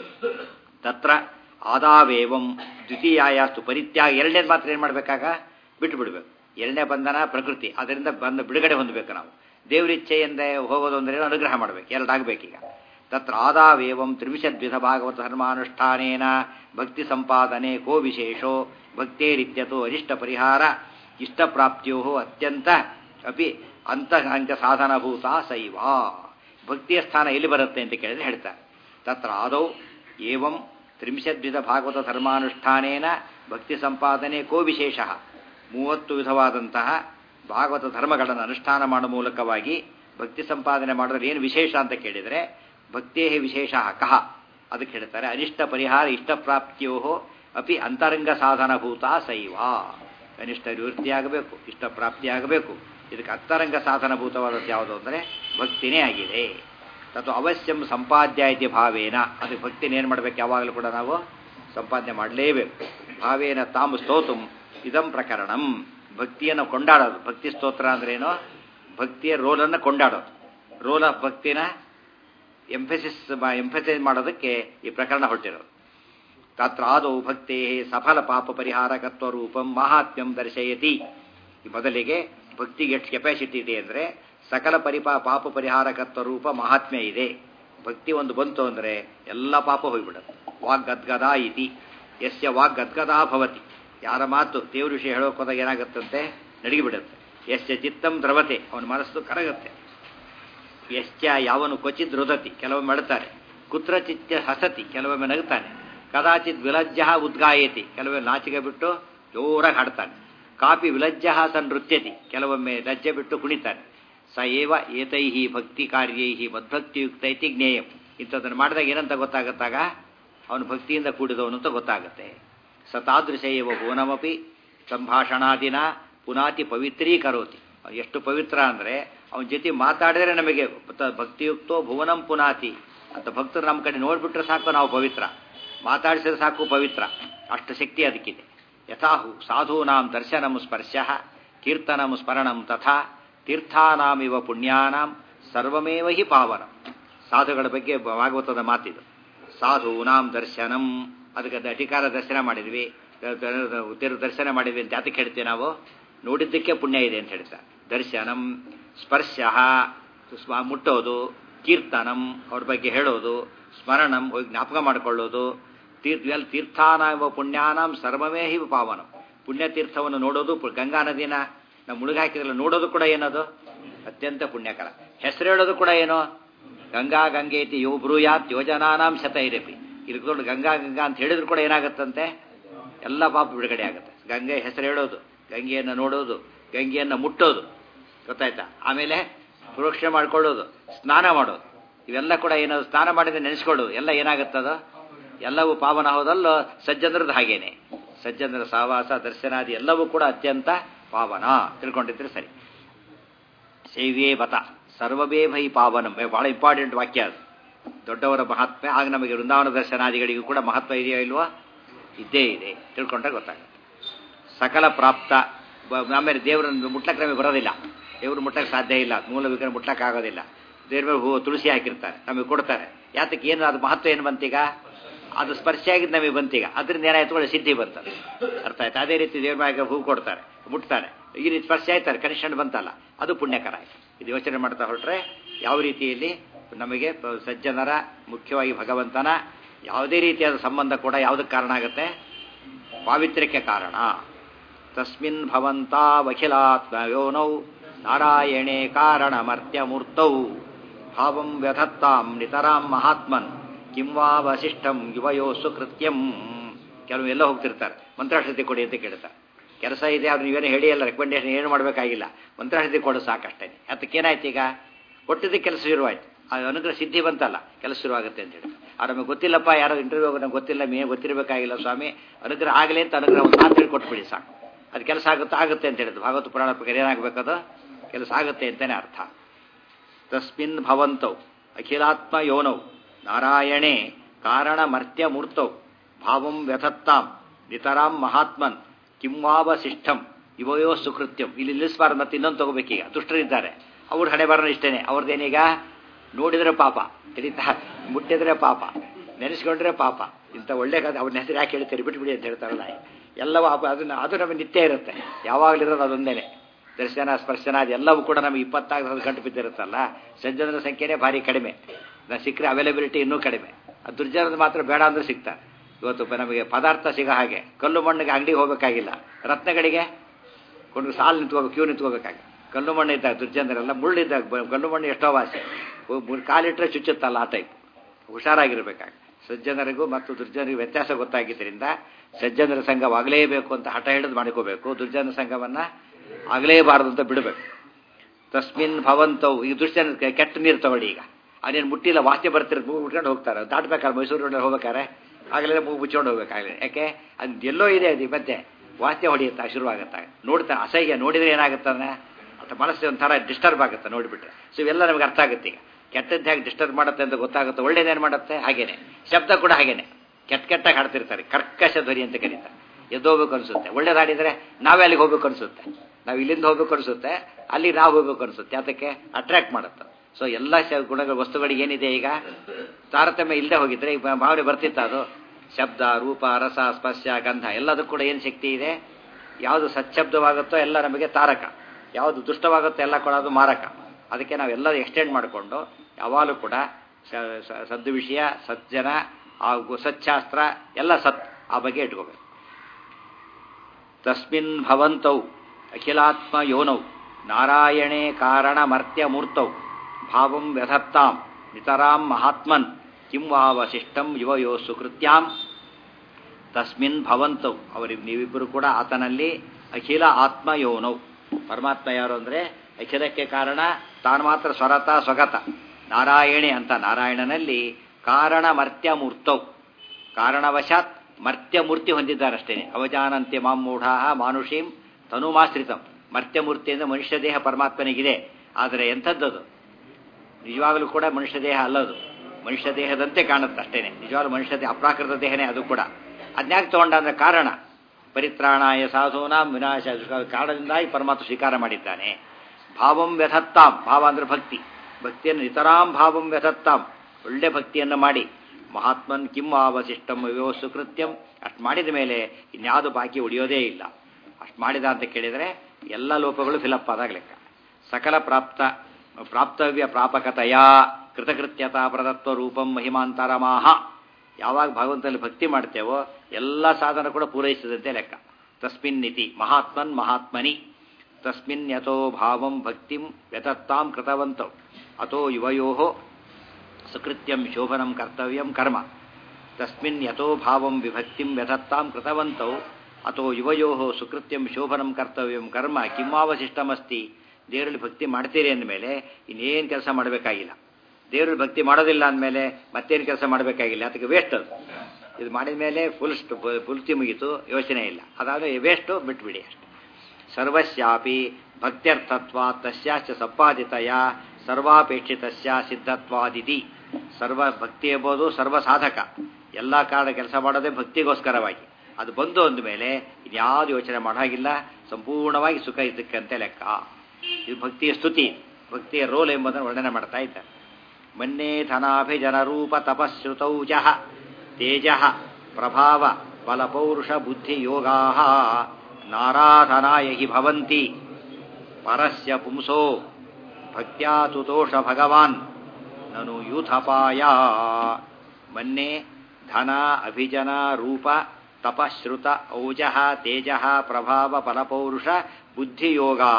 ತತ್ರ ಆದಾವೇವಂ ದ್ವಿತೀಯಾಯಾಸ್ತು ಪರಿತ್ಯಾಗ. ಎರಡನೇದು ಮಾತ್ರ ಏನು ಮಾಡಬೇಕಾಗ? ಬಿಟ್ಟು ಬಿಡಬೇಕು. ಎರಡನೇ ಬಂಧನ ಪ್ರಕೃತಿ, ಅದರಿಂದ ಬಂದ ಬಿಡುಗಡೆ ಹೊಂದಬೇಕು ನಾವು. ದೇವರಿಚ್ಛೆಯಿಂದ ಹೋಗೋದು ಅಂದ್ರೆ ಅನುಗ್ರಹ ಮಾಡಬೇಕು. ಎರಡಾಗಬೇಕೀಗ. ತತ್ರ ಆದಾವೇವಂ ತ್ರಿವಿಶದ್ವಿಧ ಭಾಗವತ ಧರ್ಮಾನುಷ್ಠಾನೇನ ಭಕ್ತಿ ಸಂಪಾದನೆ ಕೋ ವಿಶೇಷೋ ಭಕ್ತೇರಿತ್ಯತೋ ಅರಿಷ್ಟ ಪರಿಹಾರ ಇಷ್ಟಪ್ರಾಪ್ತಿಯೋ ಅತ್ಯಂತ ಅಪಿ ಅಂತಃ ಸಾಧನಭೂತ ಸೈವ. ಭಕ್ತಿಯ ಸ್ಥಾನ ಎಲ್ಲಿ ಬರುತ್ತೆ ಅಂತ ಕೇಳಿದ್ರೆ ಹೇಳ್ತಾರೆ. ತತ್ರ ಆದೌ ಏವಂ ತ್ರಿಂಶದ್ವಿಧ ಭಾಗವತ ಧರ್ಮಾನುಷ್ಠಾನೇನ ಭಕ್ತಿ ಸಂಪಾದನೆ ಕೋ ವಿಶೇಷ. ಮೂವತ್ತು ವಿಧವಾದಂತಹ ಭಾಗವತ ಧರ್ಮಗಳನ್ನು ಅನುಷ್ಠಾನ ಮಾಡುವ ಮೂಲಕವಾಗಿ ಭಕ್ತಿ ಸಂಪಾದನೆ ಮಾಡಿದ್ರೆ ಏನು ವಿಶೇಷ ಅಂತ ಕೇಳಿದರೆ, ಭಕ್ತೇ ವಿಶೇಷ ಕಹ ಅದಕ್ಕೆ ಹೇಳ್ತಾರೆ. ಅನಿಷ್ಟ ಪರಿಹಾರ ಇಷ್ಟಪ್ರಾಪ್ತಿಯೋ ಅಪಿ ಅಂತರಂಗ ಸಾಧನಭೂತ ಸೈವ. ಅನಿಷ್ಟ ನಿವೃತ್ತಿಯಾಗಬೇಕು, ಇಷ್ಟ ಪ್ರಾಪ್ತಿಯಾಗಬೇಕು. ಇದಕ್ಕೆ ಅಂತರಂಗ ಸಾಧನಭೂತವಾದದ್ದು ಯಾವುದು ಅಂದರೆ ಭಕ್ತಿನೇ ಆಗಿದೆ. ತತ್ತು ಅವಶ್ಯಂ ಸಂಪಾದ್ಯ ಇತಿ ಭಾವೇನ. ಅದಕ್ಕೆ ಭಕ್ತಿನ ಏನು ಮಾಡಬೇಕು? ಯಾವಾಗಲೂ ಕೂಡ ನಾವು ಸಂಪಾದನೆ ಮಾಡಲೇಬೇಕು. ಭಾವೇನ ತಾಮು ಸ್ತೋತುಂ ಇದಂ ಪ್ರಕರಣಂ. ಭಕ್ತಿಯನ್ನು ಕೊಂಡಾಡೋದು. ಭಕ್ತಿ ಸ್ತೋತ್ರ ಅಂದ್ರೇನು? ಭಕ್ತಿಯ ರೋಲನ್ನು ಕೊಂಡಾಡೋದು. ರೋಲ್ ಆಫ್ ಭಕ್ತಿನ ಎಂಫೆಸಿಸ್ ಎಂಫಸೈಸ್ ಮಾಡೋದಕ್ಕೆ ಈ ಪ್ರಕರಣ ಹೊರಟಿರೋದು. ತತ್ರ ಆದೌ ಭಕ್ತೇ ಸಫಲ ಪಾಪ ಪರಿಹಾರಕತ್ವ ರೂಪಂ ಮಹಾತ್ಮ್ಯಂ ದರ್ಶಯತಿ. ಈ ಮೊದಲಿಗೆ ಭಕ್ತಿಗೆ ಎಷ್ಟು ಕೆಪಾಸಿಟಿ ಇದೆ ಅಂದರೆ ಸಕಲ ಪರಿಪಾ ಪಾಪ ಪರಿಹಾರಕತ್ವ ರೂಪ ಮಹಾತ್ಮ್ಯ ಇದೆ. ಭಕ್ತಿ ಒಂದು ಬಂತು ಅಂದರೆ ಎಲ್ಲ ಪಾಪ ಹೋಗ್ಬಿಡುತ್ತೆ. ವಾಗ್ಗದ್ಗದ ಇತಿ ಯಸ್ಯ ವಾಗ್ಗದ್ಗದಾ ಭವತಿ. ಯಾರ ಮಾತು ದೇವ್ರ ವಿಷಯ ಹೇಳೋಕೆ ಹೋದಾಗ ಏನಾಗುತ್ತಂತೆ? ನಡಗಿಬಿಡುತ್ತೆ. ಯಸ್ಯ ಚಿತ್ತಂ ದ್ರವತೆ, ಅವನ ಮನಸ್ಸು ಕರಗುತ್ತೆ. ಯಶ್ಚ ಯಾವನು ಕ್ವಚಿತ್ ರುದತಿ, ಕೆಲವೊಮ್ಮೆ ಅಳ್ತಾರೆ. ಕುತ್ರಚಿತ್ಯ ಹಸತಿ, ಕೆಲವೊಮ್ಮೆ ನಗುತ್ತಾನೆ. ಕದಾಚಿತ್ ವಿಲಜ್ಜ ಉದ್ಗಾಯತಿ, ಕೆಲವೊಮ್ಮೆ ನಾಚಿಕೆ ಬಿಟ್ಟು ಜೋರಾಗಿ ಹಾಡ್ತಾನೆ. ಕಾಪಿ ವಿಲಜ್ಜ ಸ ನೃತ್ಯತಿ, ಕೆಲವೊಮ್ಮೆ ಲಜ್ಜೆ ಬಿಟ್ಟು ಕುಣಿತಾನೆ. ಸ ಏವ ಏತೈಹಿ ಭಕ್ತಿ ಕಾರ್ಯೈಹಿ ಮದ್ಭಕ್ತಿಯುಕ್ತೈತಿ ಜ್ಞೇಯಂ. ಇಂಥದ್ದನ್ನು ಮಾಡಿದಾಗ ಏನಂತ ಗೊತ್ತಾಗತ್ತಾಗ? ಅವನು ಭಕ್ತಿಯಿಂದ ಕೂಡಿದವನು ಅಂತ ಗೊತ್ತಾಗುತ್ತೆ. ಸ ತಾದೃಶ ಏವ ಭುವನಮಪಿ ಸಂಭಾಷಣಾದಿನ ಪುನಾತಿ ಪವಿತ್ರೀಕರೋತಿ. ಎಷ್ಟು ಪವಿತ್ರ ಅಂದರೆ ಅವನ ಜೊತೆ ಮಾತಾಡಿದರೆ ನಮಗೆ ಭಕ್ತಿಯುಕ್ತೋ ಭುವನಂ ಪುನಾತಿ ಅಂತ. ಭಕ್ತರು ನಮ್ಮ ಕಡೆ ನೋಡಿಬಿಟ್ರೆ ಸಾಕು ನಾವು ಪವಿತ್ರ, ಮಾತಾಡಿಸಿದ್ರೆ ಸಾಕು ಪವಿತ್ರ. ಅಷ್ಟು ಶಕ್ತಿ ಅದಕ್ಕಿದೆ. ಯಥಾಹು ಸಾಧೂನಾಂ ದರ್ಶನಂ ಸ್ಪರ್ಶ ಕೀರ್ತನಂ ಸ್ಮರಣಂ ತಥಾ ತೀರ್ಥಾನಾಮಿವ ಪುಣ್ಯಾನಾಂ ಸರ್ವಮೇವ ಹಿ ಪಾವನಂ. ಸಾಧುಗಳ ಬಗ್ಗೆ ಭಾಗವತದ ಮಾತಿದು. ಸಾಧೂನಾಂ ದರ್ಶನಂ, ಅದಕ್ಕೆ ಅಧಿಕಾರ ದರ್ಶನ ಮಾಡಿದ್ವಿ, ದರ್ಶನ ಮಾಡಿದ್ವಿ ಅಂತ ಅದಕ್ಕೆ ಹೇಳ್ತೀವಿ ನಾವು. ನೋಡಿದ್ದಕ್ಕೆ ಪುಣ್ಯ ಇದೆ ಅಂತ ಹೇಳ್ತಾರೆ. ದರ್ಶನಂ ಸ್ಪರ್ಶ ಮುಟ್ಟೋದು, ಕೀರ್ತನಂ ಅವ್ರ ಬಗ್ಗೆ ಹೇಳೋದು, ಸ್ಮರಣಂ ಹೋಗಿ ಜ್ಞಾಪಕ ಮಾಡಿಕೊಳ್ಳೋದು, ತೀರ್ಥ ತೀರ್ಥಾನಾಮ ಪುಣ್ಯಾನಾಂ ಸರ್ವಮೇ ಹಿ ಪಾವನಂ. ಪುಣ್ಯತೀರ್ಥವನ್ನು ನೋಡೋದು, ಗಂಗಾ ನದಿನ ನಾವು ಮುಳುಗಾಕಿದ್ರಲ್ಲ ನೋಡೋದು ಕೂಡ ಏನದು ಅತ್ಯಂತ ಪುಣ್ಯಕರ. ಹೆಸರು ಹೇಳೋದು ಕೂಡ ಏನೋ ಗಂಗಾ ಗಂಗೇತಿ ಯೋ ಬ್ರೂಯಾತ್ ಯೋಜನಾನಾಂ ಶತೈರಪಿ. ಇಲ್ಲಿ ದೊಡ್ಡ ಗಂಗಾ ಗಂಗಾ ಅಂತ ಹೇಳಿದ್ರು ಕೂಡ ಏನಾಗುತ್ತಂತೆ, ಎಲ್ಲ ಪಾಪ ಬಿಡುಗಡೆ ಆಗುತ್ತೆ. ಗಂಗೆ ಹೆಸರು ಹೇಳೋದು, ಗಂಗೆಯನ್ನು ನೋಡೋದು, ಗಂಗೆಯನ್ನು ಮುಟ್ಟೋದು, ಗೊತ್ತಾಯ್ತಾ? ಆಮೇಲೆ ಪ್ರೋಕ್ಷಣೆ ಮಾಡ್ಕೊಳ್ಳೋದು, ಸ್ನಾನ ಮಾಡೋದು, ಇವೆಲ್ಲ ಕೂಡ ಏನದು ಸ್ನಾನ ಮಾಡಿದ್ರೆ ನೆನೆಸ್ಕೊಳ್ಳೋದು ಎಲ್ಲ ಏನಾಗುತ್ತದೋ ಎಲ್ಲವೂ ಪಾವನ. ಹೋದಲ್ಲೋ ಸಜ್ಜನರದ್ದು ಹಾಗೇನೆ. ಸಜ್ಜನರ ಸಹವಾಸ ದರ್ಶನಾದಿ ಎಲ್ಲವೂ ಕೂಡ ಅತ್ಯಂತ ಪಾವನ. ತಿಳ್ಕೊಂಡಿದ್ರೆ ಸರಿ. ಸೇವ್ಯೇ ಬತ ಸರ್ವವೇ ಭೈ ಪಾವನಂ. ಬಹಳ ಇಂಪಾರ್ಟೆಂಟ್ ವಾಕ್ಯ ಅದು. ದೊಡ್ಡವರ ಮಹಾತ್ಮೆ ಆಗ ನಮಗೆ ವೃಂದಾವನ ದರ್ಶನಾದಿಗಳಿಗೂ ಕೂಡ ಮಹತ್ವ ಇದೆಯೋ ಇಲ್ವೋ? ಇದ್ದೇ ಇದೆ. ತಿಳ್ಕೊಂಡ್ರೆ ಗೊತ್ತಾಗುತ್ತೆ. ಸಕಲ ಪ್ರಾಪ್ತ. ಆಮೇಲೆ ದೇವರನ್ನು ಮುಟ್ಲಕ್ಕೆ ನಮಗೆ ಬರೋದಿಲ್ಲ, ದೇವರು ಮುಟ್ಟಕ್ಕೆ ಸಾಧ್ಯ ಇಲ್ಲ, ಮೂಲ ವಿಗ್ರಹ ಮುಟ್ಲಕ್ಕೆ ಆಗೋದಿಲ್ಲ. ದೇವ್ರ ಮೇಲೆ ಹೂವು ತುಳಸಿ ಹಾಕಿರ್ತಾರೆ, ನಮಗೆ ಕೊಡ್ತಾರೆ. ಯಾತಕ್ಕೆ? ಏನು ಅದು ಮಹತ್ವ ಏನು ಬಂತೀಗ? ಅದು ಸ್ಪರ್ಶ ಆಗಿದ್ದು ನಮಗೆ ಬಂತೀಗ, ಅದರಿಂದ ಏನಾಯ್ತು ಒಳ್ಳೆ ಸಿದ್ಧಿ ಬರ್ತದೆ. ಅರ್ಥ ಆಯ್ತು? ಅದೇ ರೀತಿ ದೇವ್ರ ಮೇಲೆ ಹೂವು ಕೊಡ್ತಾರೆ, ಮುಟ್ತಾರೆ, ಈ ರೀತಿ ಸ್ಪರ್ಶ ಆಯ್ತಾರೆ, ಕನಿಷ್ಠ ಬಂತಲ್ಲ, ಅದು ಪುಣ್ಯಕರ ಆಯ್ತು. ಇದು ಯೋಚನೆ ಮಾಡ್ತಾ ಹೊರಟ್ರೆ ಯಾವ ರೀತಿಯಲ್ಲಿ ನಮಗೆ ಸಜ್ಜನರ, ಮುಖ್ಯವಾಗಿ ಭಗವಂತನ ಯಾವುದೇ ರೀತಿಯಾದ ಸಂಬಂಧ ಕೂಡ ಯಾವುದಕ್ಕೆ ಕಾರಣ ಆಗುತ್ತೆ? ಪಾವಿತ್ರ್ಯಕ್ಕೆ ಕಾರಣ. ತಸ್ಮಿನ್ ಭವಂತಾವಖಿಲಾತ್ಮಯೋನೌ ನಾರಾಯಣೇ ಕಾರಣಮರ್ತ್ಯಮೂರ್ತೌ ಭಾವಂ ವ್ಯಧತ್ತಾಂ ನಿತರಾಂ ಮಹಾತ್ಮನ್ ಕಿಂವಾವಶಿಷ್ಟಂ ಯುವಯೋಸ್ಸು ಕೃತ್ಯಂ. ಕೆಲವು ಎಲ್ಲ ಹೋಗ್ತಿರ್ತಾರೆ, ಮಂತ್ರಾಕ್ಷತೆ ಕೊಡಿ ಅಂತ ಕೇಳ್ತಾರೆ. ಕೆಲಸ ಇದೆ, ಅವ್ರು ನೀವೇನು ಹೇಳಿ ಅಲ್ಲ, ರೆಕಮೆಂಡೇಶನ್ ಏನು ಮಾಡಬೇಕಾಗಿಲ್ಲ, ಮಂತ್ರಾಕ್ಷತೆ ಕೊಡು ಸಾಕಷ್ಟೇ. ಅದಕ್ಕೇನಾಯ್ತು? ಈಗ ಕೊಟ್ಟಿದ್ದಕ್ಕೆ ಕೆಲಸ ಶುರುವಾಯ್ತು, ಅದು ಅನುಗ್ರಹ ಸಿದ್ಧಿ ಬಂತಲ್ಲ, ಕೆಲಸ ಶುರುವಾಗುತ್ತೆ ಅಂತ ಹೇಳಿ. ಅವ್ರು ನಮಗೆ ಗೊತ್ತಿಲ್ಲಪ್ಪ, ಯಾರೋ ಇಂಟರ್ವ್ಯೂ ನಮ್ಗೆ ಗೊತ್ತಿಲ್ಲ, ಮೇ ಗೊತ್ತಿರಬೇಕಾಗಿಲ್ಲ ಸ್ವಾಮಿ, ಅನುಗ್ರಹ ಆಗಲಿ ಅಂತ ಅನುಗ್ರಹ ಒಂದು ಮಾತು ಹೇಳಿ ಕೊಟ್ಬಿಡಿ ಸಾಕು, ಅದು ಕೆಲಸ ಆಗುತ್ತೆ ಆಗುತ್ತೆ ಅಂತ ಹೇಳಿದ್ರು. ಭಾಗವತ ಪುರಾಣ ಪ್ರಕಾರ ಏನಾಗಬೇಕದು? ಕೆಲಸ ಆಗುತ್ತೆ ಅಂತಲೇ ಅರ್ಥ. ತಸ್ಮಿನ್ ಭವಂತೌ ಅಖಿಲಾತ್ಮ ಯೋನೌ ನಾರಾಯಣೇ ಕಾರಣ ಮರ್ತ್ಯ ಮೂರ್ತೌ ಭಾವಂ ವ್ಯಥತ್ತಾಂ ನಿತರಾಂ ಮಹಾತ್ಮನ್ ಕಿಂವಾವಶಿಷ್ಟಂ ಇವಯೋ ಸುಕೃತ್ಯಂ. ಇಲ್ಲಿ ನಿಲ್ಲಿಸಬಾರ್ದು, ಮತ್ತೆ ಇನ್ನೊಂದು ತಗೋಬೇಕೀಗ. ದುಷ್ಟರಿದ್ದಾರೆ, ಅವ್ರ ಹಣೆ ಬರೋಣ ಇಷ್ಟೇನೆ. ಅವ್ರದ್ದೇನೀಗ ನೋಡಿದ್ರೆ ಪಾಪ, ತಿಳಿತಾ, ಮುಟ್ಟಿದ್ರೆ ಪಾಪ, ನೆನೆಸ್ಕೊಂಡ್ರೆ ಪಾಪ. ಇಂಥ ಒಳ್ಳೆ ಕಥೆ ಅವ್ರನ್ನ ಹೆಸರು ಯಾಕೆ ಹೇಳ್ತಾರೆ, ಬಿಟ್ಬಿಡಿ ಅಂತ ಹೇಳ್ತಾರಲ್ಲ, ಎಲ್ಲವೂ ಅದನ್ನು ಅದು ನಮಗೆ ನಿತ್ಯ ಇರುತ್ತೆ, ಯಾವಾಗಲಿರೋದು ಅದೊಂದೇನೆ. ದರ್ಶನ ಸ್ಪರ್ಶನ ಅದೆಲ್ಲವೂ ಕೂಡ ನಮಗೆ ಇಪ್ಪತ್ತಾರು ಗಂಟೆ ಬಿದ್ದಿರುತ್ತಲ್ಲ. ಸಜ್ಜನರ ಸಂಖ್ಯೆನೇ ಭಾರಿ ಕಡಿಮೆ, ನಾನು ಸಿಕ್ಕರೆ ಅವೈಲಬಿಲಿಟಿ ಇನ್ನೂ ಕಡಿಮೆ. ಅದು ದುರ್ಜನದ ಮಾತ್ರ ಬೇಡ ಅಂದ್ರೆ ಸಿಗ್ತಾರೆ. ಇವತ್ತು ನಮಗೆ ಪದಾರ್ಥ ಸಿಗೋ ಹಾಗೆ ಕಲ್ಲು ಮಣ್ಣಿಗೆ ಅಂಗಡಿಗೆ ಹೋಗಬೇಕಾಗಿಲ್ಲ, ರತ್ನಗಳಿಗೆ ಕೊಂಡು ಸಾಲು ನಿಂತ್ಕೋಬೇಕು, ಕ್ಯೂ ನಿಂತ್ಕೋಬೇಕಾಗಿ. ಕಲ್ಲು ಮಣ್ಣು ಇದ್ದಾಗ ದುರ್ಜನರೆಲ್ಲ ಮುಳ್ಳಿದ್ದಾಗ, ಕಲ್ಲು ಮಣ್ಣು ಎಷ್ಟೋ ವಾಸಿ, ಕಾಲಿಟ್ಟರೆ ಚುಚ್ಚುತ್ತಲ್ಲ, ಆ ಟೈಪ್. ಹುಷಾರಾಗಿರ್ಬೇಕಾಗಿ. ಸಜ್ಜನರಿಗೂ ಮತ್ತು ದುರ್ಜನರಿಗೂ ವ್ಯತ್ಯಾಸ ಗೊತ್ತಾಗಿದ್ದರಿಂದ ಸಜ್ಜನರ ಸಂಘವಾಗಲೇಬೇಕು ಅಂತ ಹಠ ಹಿಡಿದು ಮಾಡ್ಕೋಬೇಕು, ದುರ್ಜನ ಸಂಘವನ್ನು ಆಗಲೇಬಾರದು ಅಂತ ಬಿಡಬೇಕು. ತಸ್ಮಿನ್ ಭವಂತವು. ಈಗ ದುರ್ಜನ ಕೆಟ್ಟ ನೀರು ತಗೊಳ್ಳಿ, ಈಗ ಅದೇನು ಮುಟ್ಟಿಲ್ಲ, ವಾಸನೆ ಬರ್ತಿರೋ ಮೂಗು ಮುಟ್ಕೊಂಡು ಹೋಗ್ತಾರೆ. ದಾಟ್ಬೇಕಾದ್ರೆ ಮೈಸೂರು ಹೋಗ್ಬೇಕಾರೆ ಆಗಲೇ ಮೂಗು ಮುಚ್ಕೊಂಡು ಹೋಗ್ಬೇಕಾಗಲಿ. ಯಾಕೆ? ಅದು ಎಲ್ಲೋ ಇದೆ, ಅದು ಮತ್ತೆ ವಾಸನೆ ಹೊಡೆಯುತ್ತಾ ಶುರುವಾಗುತ್ತಾ. ನೋಡ್ತಾರೆ ಅಸಹ್ಯ, ನೋಡಿದರೆ ಏನಾಗುತ್ತಾನೆ ಅಂತ ಮನಸ್ಸು ಒಂಥರ ಡಿಸ್ಟರ್ಬ್ ಆಗುತ್ತೆ ನೋಡಿಬಿಟ್ರೆ. ಸೊ ಇವೆಲ್ಲ ನಮಗೆ ಅರ್ಥ ಆಗುತ್ತೆ. ಈಗ ಕೆಟ್ಟದ್ದು ಹೇಗೆ ಡಿಸ್ಟರ್ಬ್ ಮಾಡುತ್ತೆ ಅಂತ ಗೊತ್ತಾಗುತ್ತೆ, ಒಳ್ಳೇದೇನು ಮಾಡುತ್ತೆ ಹಾಗೇನೆ. ಶಬ್ದ ಕೂಡ ಹಾಗೇನೆ, ಕೆಟ್ಟ ಕೆಟ್ಟಾಗಿ ಹಾಡ್ತಿರ್ತಾರೆ, ಕರ್ಕಶ ಧ್ವನಿ ಅಂತ ಕರೀತಾರೆ. ಎದ್ದೋಗ್ಬೇಕು ಅನಿಸುತ್ತೆ. ಒಳ್ಳೇದಾಡಿದರೆ ನಾವೇ ಅಲ್ಲಿಗೆ ಹೋಗ್ಬೇಕು ಅನಿಸುತ್ತೆ, ನಾವು ಇಲ್ಲಿಂದ ಹೋಗ್ಬೇಕು ಅನಿಸುತ್ತೆ, ಅಲ್ಲಿ ನಾವು ಹೋಗ್ಬೇಕು ಅನಿಸುತ್ತೆ. ಅದಕ್ಕೆ ಅಟ್ರಾಕ್ಟ್ ಮಾಡುತ್ತೆ. ಸೊ ಎಲ್ಲ ಗುಣಗಳ ವಸ್ತುಗಳಿಗೆ ಏನಿದೆ ಈಗ ತಾರತಮ್ಯ ಇಲ್ಲದೆ ಹೋಗಿದ್ರೆ ಈಗ ಭಾವನೆ ಬರ್ತಿತ್ತ. ಅದು ಶಬ್ದ, ರೂಪ, ರಸ, ಸ್ಪರ್ಶ, ಗಂಧ ಎಲ್ಲದಕ್ಕೂ ಕೂಡ ಏನು ಶಕ್ತಿ ಇದೆ? ಯಾವುದು ಸಚ್ಛಬ್ದವಾಗುತ್ತೋ ಎಲ್ಲ ನಮಗೆ ತಾರಕ, ಯಾವುದು ದುಷ್ಟವಾಗುತ್ತೋ ಎಲ್ಲ ಕೂಡ ಅದು ಮಾರಕ. ಅದಕ್ಕೆ ನಾವೆಲ್ಲ ಎಕ್ಸ್ಟೆಂಡ್ ಮಾಡಿಕೊಂಡು ಯಾವಾಗಲೂ ಕೂಡ ಸದ್ದು ವಿಷಯ, ಸಜ್ಜನ, ಹಾಗೂ ಸಚ್ಚಾಸ್ತ್ರ ಎಲ್ಲ ಸತ್, ಆ ಬಗ್ಗೆ ಇಟ್ಕೋಬೇಕು. ತಸ್ಮಿನ್ ಭವಂತೌ ಅಖಿಲಾತ್ಮ ಯೋನೌ ನಾರಾಯಣೇ ಕಾರಣ ಮರ್ತ್ಯ ಮೂರ್ತೌ ಭಾವಂ ವ್ಯಧತ್ತಾಂ ನಿತರಾಂ ಮಹಾತ್ಮನ್ ಕಿಂ ವಾವಶಿಷ್ಟಂ ಯುವಯೋ ಸುಕೃತ್ಯಾಂ. ತಸ್ಮಿನ್ ಭವಂತೌ, ಅವರಿಗೆ ನೀವಿಬ್ಬರು ಕೂಡ ಆತನಲ್ಲಿ ಅಖಿಲ ಆತ್ಮ ಯೋನೌ. ಪರಮಾತ್ಮ ಯಾರು ಅಂದರೆ ಅಖಿಲಕ್ಕೆ ಕಾರಣ, ತಾನು ಮಾತ್ರ ಸ್ವರತ ಸ್ವಗತ ನಾರಾಯಣಿ ಅಂತ. ನಾರಾಯಣನಲ್ಲಿ ಕಾರಣ ಮರ್ತ್ಯ ಮೂರ್ತೌ, ಕಾರಣವಶಾತ್ ಮರ್ತ್ಯಮೂರ್ತಿ ಹೊಂದಿದ್ದಾರಷ್ಟೇ. ಅವಜಾನಂತೆ ಮಾಮೂಢಾ ಮಾನುಷೀಂ ತನುಮಾಶ್ರಿತಂ. ಮರ್ತ್ಯಮೂರ್ತಿ ಅಂದರೆ ಮನುಷ್ಯ ದೇಹ ಪರಮಾತ್ಮನಿಗಿದೆ, ಆದರೆ ಎಂಥದ್ದದು? ನಿಜವಾಗಲೂ ಕೂಡ ಮನುಷ್ಯ ದೇಹ ಅಲ್ಲದು, ಮನುಷ್ಯ ದೇಹದಂತೆ ಕಾಣುತ್ತೆ ಅಷ್ಟೇನೆ. ನಿಜವಾಗ್ಲೂ ಮನುಷ್ಯ ದೇಹ ಅಪ್ರಾಕೃತ ದೇಹನೇ ಅದು ಕೂಡ. ಅದನ್ಯಾಕೆ ತಗೊಂಡ ಅಂದರೆ ಕಾರಣ ಪರಿತ್ರಾಣಾಯ ಸಾಧೂನಾಂ ವಿನಾಶ, ಕಾರಣದಿಂದಾಗಿ ಪರಮಾತ್ಮ ಸ್ವೀಕಾರ ಮಾಡಿದ್ದಾನೆ. ಭಾವಂ ವ್ಯಥತ್ತಾಂ, ಭಾವ ಅಂದರೆ ಭಕ್ತಿ, ಭಕ್ತಿಯನ್ನು ನಿತರಾಂ ಭಾವಂ ವ್ಯಥತ್ತಾಂ, ಒಳ್ಳೆ ಭಕ್ತಿಯನ್ನು ಮಾಡಿ ಮಹಾತ್ಮನ್ ಕಿಂ ಅವಶಿಷ್ಟಂ ವ್ಯವಸ್ಸು ಕೃತ್ಯಂ. ಅಷ್ಟು ಮಾಡಿದ ಮೇಲೆ ಇನ್ಯಾವುದು ಬಾಕಿ ಉಳಿಯೋದೇ ಇಲ್ಲ. ಅಷ್ಟು ಮಾಡಿದ ಅಂತ ಕೇಳಿದರೆ ಎಲ್ಲ ಲೋಪಗಳು ಫಿಲಪ್ ಆದಾಗ ಲೆಕ್ಕ. ಸಕಲ ಪ್ರಾಪ್ತ ಪ್ರಾಪ್ತವ್ಯ ಪ್ರಾಪಕತೆಯ ಕೃತಕೃತ್ಯತಾ ಪ್ರದತ್ವ ರೂಪಂ ಮಹಿಮಾಂತರಮಾಹ. ಯಾವಾಗ ಭಗವಂತನಲ್ಲಿ ಭಕ್ತಿ ಮಾಡ್ತೇವೋ ಎಲ್ಲ ಸಾಧನ ಕೂಡ ಪೂರೈಸಿದಂತೆ ಲೆಕ್ಕ. ತಸ್ಮಿನ್ನಿತಿ ಮಹಾತ್ಮನ್ ಮಹಾತ್ಮನಿ ತಸ್ಮಿನ್ ಯಥೋ ಭಾವಂ ಭಕ್ತಿಂ ವ್ಯತತ್ತಾಂ ಕೃತವಂತೌ ಅತೋ ಯುವಯೋ ಸುಕೃತ್ಯಂ ಶೋಭನಂ ಕರ್ತವ್ಯಂ ಕರ್ಮ. ತಸ್ಮಿನ್ ಯಥೋ ಭಾವಂ ವಿಭಕ್ತಿಂ ವ್ಯತತ್ತಾಂ ಕೃತವಂತೌ ಅತೋ ಯುವಯೋ ಸುಕೃತ್ಯಂ ಶೋಭನಂ ಕರ್ತವ್ಯಂ ಕರ್ಮ ಕಿಮ್ಮಾವಶಿಷ್ಟಮಸ್ತಿ. ದೇವರಲ್ಲಿ ಭಕ್ತಿ ಮಾಡ್ತೀರಿ ಅಂದಮೇಲೆ ಇನ್ನೇನು ಕೆಲಸ ಮಾಡಬೇಕಾಗಿಲ್ಲ. ದೇವರಲ್ಲಿ ಭಕ್ತಿ ಮಾಡೋದಿಲ್ಲ ಅಂದಮೇಲೆ ಮತ್ತೇನು ಕೆಲಸ ಮಾಡಬೇಕಾಗಿಲ್ಲ. ಅದಕ್ಕೆ ವೇಸ್ಟ್ ಅದು. ಇದು ಮಾಡಿದ ಮೇಲೆ ಫುಲ್ ಪೂರ್ತಿ ಮುಗೀತು, ಯೋಚನೆ ಇಲ್ಲ. ಅದಾದರೆ ವೇಸ್ಟು ಬಿಟ್ಬಿಡಿ ಅಷ್ಟೆ. ಸರ್ವಸ್ಯಾಪಿ ಭಕ್ತ್ಯರ್ಥತ್ವ ತಸ್ಯಾಶ್ಚ ಸಂಪಾದಿತಯ ಸರ್ವಾಪೇಕ್ಷಿತಸ್ಯ ಸಿದ್ಧತ್ವಾದಿತಿ. ಸರ್ವ ಭಕ್ತಿ ಎಂಬುದು ಸರ್ವ ಸಾಧಕ. ಎಲ್ಲ ಕಾರಣ ಕೆಲಸ ಮಾಡೋದೇ ಭಕ್ತಿಗೋಸ್ಕರವಾಗಿ. ಅದು ಬಂದು ಅಂದಮೇಲೆ ಇನ್ಯಾವುದು ಯೋಚನೆ ಮಾಡೋ ಹಾಗಿಲ್ಲ, ಸಂಪೂರ್ಣವಾಗಿ ಸುಖ ಇದಕ್ಕಂತೆ ಲೆಕ್ಕ. ಇದು ಭಕ್ತಿಯ ಸ್ತುತಿ, ಭಕ್ತಿಯ ರೋಲ್ ಎಂಬುದನ್ನು ವರ್ಣನೆ ಮಾಡ್ತಾ ಇದ್ದಾರೆ. ಮನ್ನೇ ಧನಾಭಿಜನರೂಪ ತಪಶ್ರುತೌಜಃ ತೇಜಃ ಪ್ರಭಾವ ಬಲಪೌರುಷ ಬುದ್ಧಿಯೋಗಾ ನಾರಾಧನಾಯ ಹಿ ಭವಂತಿ ಪರಸ್ಯ ಪುಂಸೋ ಭಕ್ತ್ಯಾ ತುತೋಷ ಭಗವಾನ್ ನನು ಯೂಥಪಾಯ. ಮನ್ನೇ ಧನ ಅಭಿಜನ ರೂಪ ತಪಶ್ರುತ ಔಜಃ ತೇಜಃ ಪ್ರಭಾವ ಬಲಪೌರುಷ ಬುದ್ಧಿಯೋಗಾ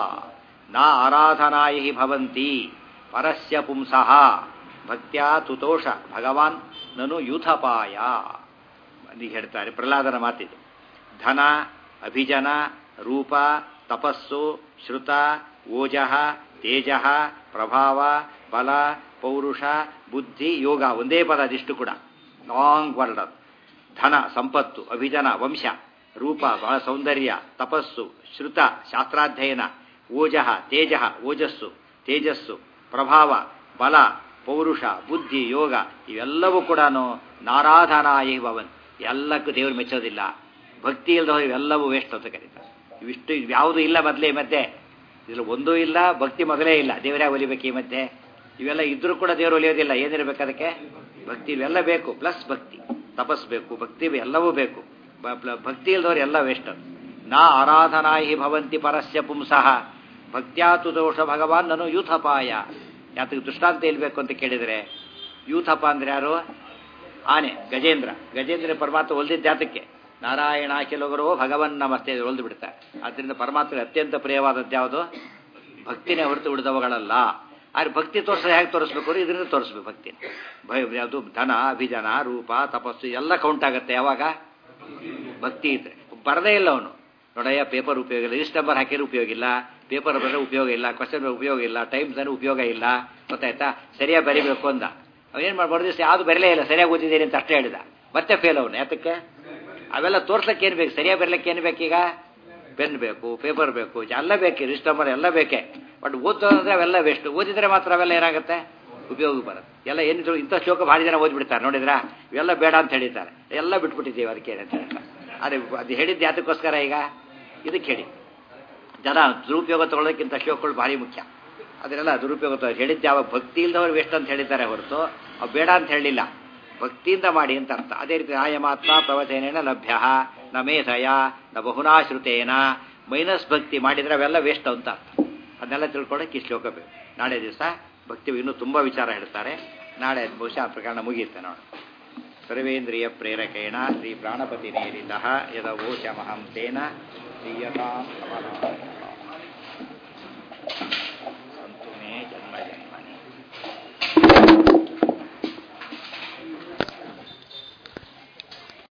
ನ ಆರಾಧನಾಯ ಹಿ ಭವಂತಿ ಪರಸ್ಯ ಪುಂಸಃ ಭಕ್ತ್ಯಾ ತುತೋಷ ಭಗವಾನ್ ನನು ಯೂಥಪಾಯ. ಅಲ್ಲಿ ಹೇಳ್ತಾರೆ ಪ್ರಹ್ಲಾದನ ಮಾತಿದೆ. ಧನ ಅಭಿಜನ ರೂಪ ತಪಸ್ಸು ಶ್ರುತ ಓಜಃ ತೇಜಃ ಪ್ರಭಾವ ಬಲ ಪೌರುಷ ಬುದ್ಧಿ ಯೋಗ ಒಂದೇ ಪದ. ಅದಿಷ್ಟು ಕೂಡ ಲಾಂಗ್ ವರ್ಡ್ ಅದು. ಧನ ಸಂಪತ್ತು, ಅಭಿಜನ ವಂಶ, ರೂಪ ಬಹಳ ಸೌಂದರ್ಯ, ತಪಸ್ಸು ಶ್ರುತ ಶಾಸ್ತ್ರಾಧ್ಯಯನ, ಓಜಃ ತೇಜಃ ಓಜಸ್ಸು ತೇಜಸ್ಸು, ಪ್ರಭಾವ ಬಲ ಪೌರುಷ ಬುದ್ಧಿ ಯೋಗ ಇವೆಲ್ಲವೂ ಕೂಡ ನಾರಾಧನಾಯ ಭವನ್. ಎಲ್ಲಕ್ಕೂ ದೇವರು ಮೆಚ್ಚೋದಿಲ್ಲ. ಭಕ್ತಿ ಇಲ್ಲದವರು ಇವೆಲ್ಲವೂ ವೇಸ್ಟ್ ಅಂತ ಕರೀತಾರೆ. ಇವಿಷ್ಟು ಯಾವುದೂ ಇಲ್ಲ ಮೊದಲೇ ಮಧ್ಯೆ. ಇದ್ರಲ್ಲಿ ಒಂದೂ ಇಲ್ಲ, ಭಕ್ತಿ ಮೊದಲೇ ಇಲ್ಲ. ದೇವರೇ ಒಲಿಬೇಕು ಈ ಮಧ್ಯೆ. ಇವೆಲ್ಲ ಇದ್ರೂ ಕೂಡ ದೇವರು ಒಲಿಯೋದಿಲ್ಲ. ಏನಿರಬೇಕು ಅದಕ್ಕೆ? ಭಕ್ತಿ. ಇವೆಲ್ಲ ಬೇಕು, ಪ್ಲಸ್ ಭಕ್ತಿ. ತಪಸ್ ಬೇಕು, ಭಕ್ತಿ ಎಲ್ಲವೂ ಬೇಕು. ಭಕ್ತಿ ಇಲ್ಲದವರು ಎಲ್ಲ ವೇಸ್ಟ್. ನಾ ಆರಾಧನಾಯಿ ಭವಂತಿ ಪರಸ್ಯ ಪುಂಸಃ ಭಕ್ತ್ಯಾತು ದೋಷ ಭಗವಾನ್ ನನು ಯೂಥಪಾಯ. ಯಾತಕ್ಕೆ ದೃಷ್ಟಾಂತ ಇಲ್ಬೇಕು ಅಂತ ಕೇಳಿದರೆ, ಯೂಥಪ ಅಂದ್ರೆ ಯಾರು? ಆನೆ, ಗಜೇಂದ್ರ. ಗಜೇಂದ್ರ ಪರಮಾತ್ಮ ಒಲ್ದಿದ್ದ ಜಾತಕ್ಕೆ ನಾರಾಯಣ ಕೆಲವರು ಭಗವನ್ ನಮಸ್ತೆ ಒಲ್ದು ಬಿಡ್ತಾರೆ. ಆದ್ದರಿಂದ ಪರಮಾತ್ಮ ಅತ್ಯಂತ ಪ್ರಿಯವಾದದ್ದು ಯಾವುದು? ಭಕ್ತಿನೇ ಹೊರತು ಉಳಿದವುಗಳಲ್ಲ. ಆದ್ರೆ ಭಕ್ತಿ ತೋರಿಸ ಹೇಗೆ ತೋರಿಸ್ಬೇಕು? ಇದರಿಂದ ತೋರಿಸ್ಬೇಕು ಭಕ್ತಿ. ಯಾವುದು? ಧನ ಅಭಿಜನ ರೂಪ ತಪಸ್ಸು ಎಲ್ಲ ಕೌಂಟ್ ಆಗುತ್ತೆ ಯಾವಾಗ ಭಕ್ತಿ ಇದ್ರೆ. ಬರದೇ ಇಲ್ಲ ಅವನು, ನೋಡಯ್ಯ ಪೇಪರ್ ಉಪಯೋಗ ಇಲ್ಲ, ಲಿಸ್ಟ್ ನಂಬರ್ ಹಾಕಿದ್ರೆ ಉಪಯೋಗ ಇಲ್ಲ, ಪೇಪರ್ ಬರೆದ್ರೆ ಉಪಯೋಗ ಇಲ್ಲ, ಕ್ವಶನ್ ಉಪಯೋಗ ಇಲ್ಲ, ಟೈಮ್ಸ್ ಅಂದ್ರೆ ಉಪಯೋಗ ಇಲ್ಲ, ಗೊತ್ತಾಯ್ತಾ? ಸರಿಯಾಗಿ ಬರೀಬೇಕು ಅಂದ. ಅವನೇನು ಮಾಡ್ಬಾರ್ದು, ದಿವಸ ಯಾವುದು ಬರಲೇ ಇಲ್ಲ, ಸರಿಯಾಗಿ ಓದಿದ್ದೀನಿ ಅಂತ ಅಷ್ಟೇ ಹೇಳಿದ. ಮತ್ತೆ ಫೇಲ್ ಅವನು. ಯಾತಕ್ಕೆ? ಅವೆಲ್ಲ ತೋರ್ಸ್ಲಿಕ್ಕೆ ಏನು ಬೇಕು? ಸರಿಯಾಗಿ ಬರಲಿಕ್ಕೆ ಏನು ಬೇಕೀಗ? ಪೆನ್ ಬೇಕು, ಪೇಪರ್ ಬೇಕು, ಎಲ್ಲ ಬೇಕೆ, ಲಿಸ್ಟ್ ನಂಬರ್ ಎಲ್ಲ ಬೇಕೆ. ಬಟ್ ಓದೋದಂದ್ರೆ ಅವೆಲ್ಲ ವೇಸ್ಟ್. ಓದಿದ್ರೆ ಮಾತ್ರ ಅವೆಲ್ಲ ಏನಾಗುತ್ತೆ? ಉಪಯೋಗ ಬರುತ್ತೆ. ಎಲ್ಲ ಏನಿದ್ರು ಇಂಥ ಶ್ಲೋಕ ಭಾರಿ ಜನ ಓದ್ಬಿಡ್ತಾರೆ ನೋಡಿದ್ರ. ಇವೆಲ್ಲ ಬೇಡ ಅಂತ ಹೇಳಿದ್ದಾರೆ, ಎಲ್ಲ ಬಿಟ್ಬಿಟ್ಟಿದ್ದೀವಿ ಅದಕ್ಕೆ ಏನಂತ ಹೇಳ್ತಾರೆ. ಅದೇ ಅದು ಹೇಳಿದ್ದು ಯಾತಕ್ಕೋಸ್ಕರ? ಈಗ ಇದಕ್ಕೆ ಹೇಳಿ ಜನ ದುರುಪಯೋಗ ತಗೊಳ್ಳೋದಕ್ಕಿಂತ ಶ್ಲೋಕಗಳು ಭಾರಿ ಮುಖ್ಯ. ಅದನ್ನೆಲ್ಲ ದುರುಪಯೋಗ ತಗೊಳ್ಳೋದು ಹೇಳಿದ್ದು ಯಾವಾಗ ಭಕ್ತಿ ಇಲ್ದವ್ರು ವೇಸ್ಟ್ ಅಂತ ಹೇಳಿದ್ದಾರೆ ಹೊರತು ಅವು ಬೇಡ ಅಂತ ಹೇಳಲಿಲ್ಲ. ಭಕ್ತಿಯಿಂದ ಮಾಡಿ ಅಂತ ಅರ್ಥ. ಅದೇ ರೀತಿ ಆಯಮಾತ್ಮ ಪ್ರವಚನೇನ ಲಭ್ಯ ನ ಮೇಧಯ ನ ಬಹುನಾಶ್ರುತೇನ. ಮೈನಸ್ ಭಕ್ತಿ ಮಾಡಿದರೆ ಅವೆಲ್ಲ ವೇಸ್ಟ್ ಅಂತ ಅರ್ಥ. ಅದನ್ನೆಲ್ಲ ತಿಳ್ಕೊಳ್ಳೋಕೆ ಈ ಶ್ಲೋಕ ಬೇಕು. ನಾಳೆ ದಿವಸ ಭಕ್ತಿ ಇನ್ನೂ ತುಂಬ ವಿಚಾರ ಹೇಳ್ತಾರೆ. ನಾಳೆ ಬಹುಶಃ ಪ್ರಕರಣ ಮುಗಿಯುತ್ತೆ ನೋಡಿ. ಸರ್ವೇಂದ್ರಿಯ ಪ್ರೇರಕೇಣ ಶ್ರೀ ಪ್ರಾಣಪತಿ ನೇರಿತಃ ಯದವೋಚಮಹಂ ತೇನ ಶ್ರೀಯತಾಂ ಸಮಃ.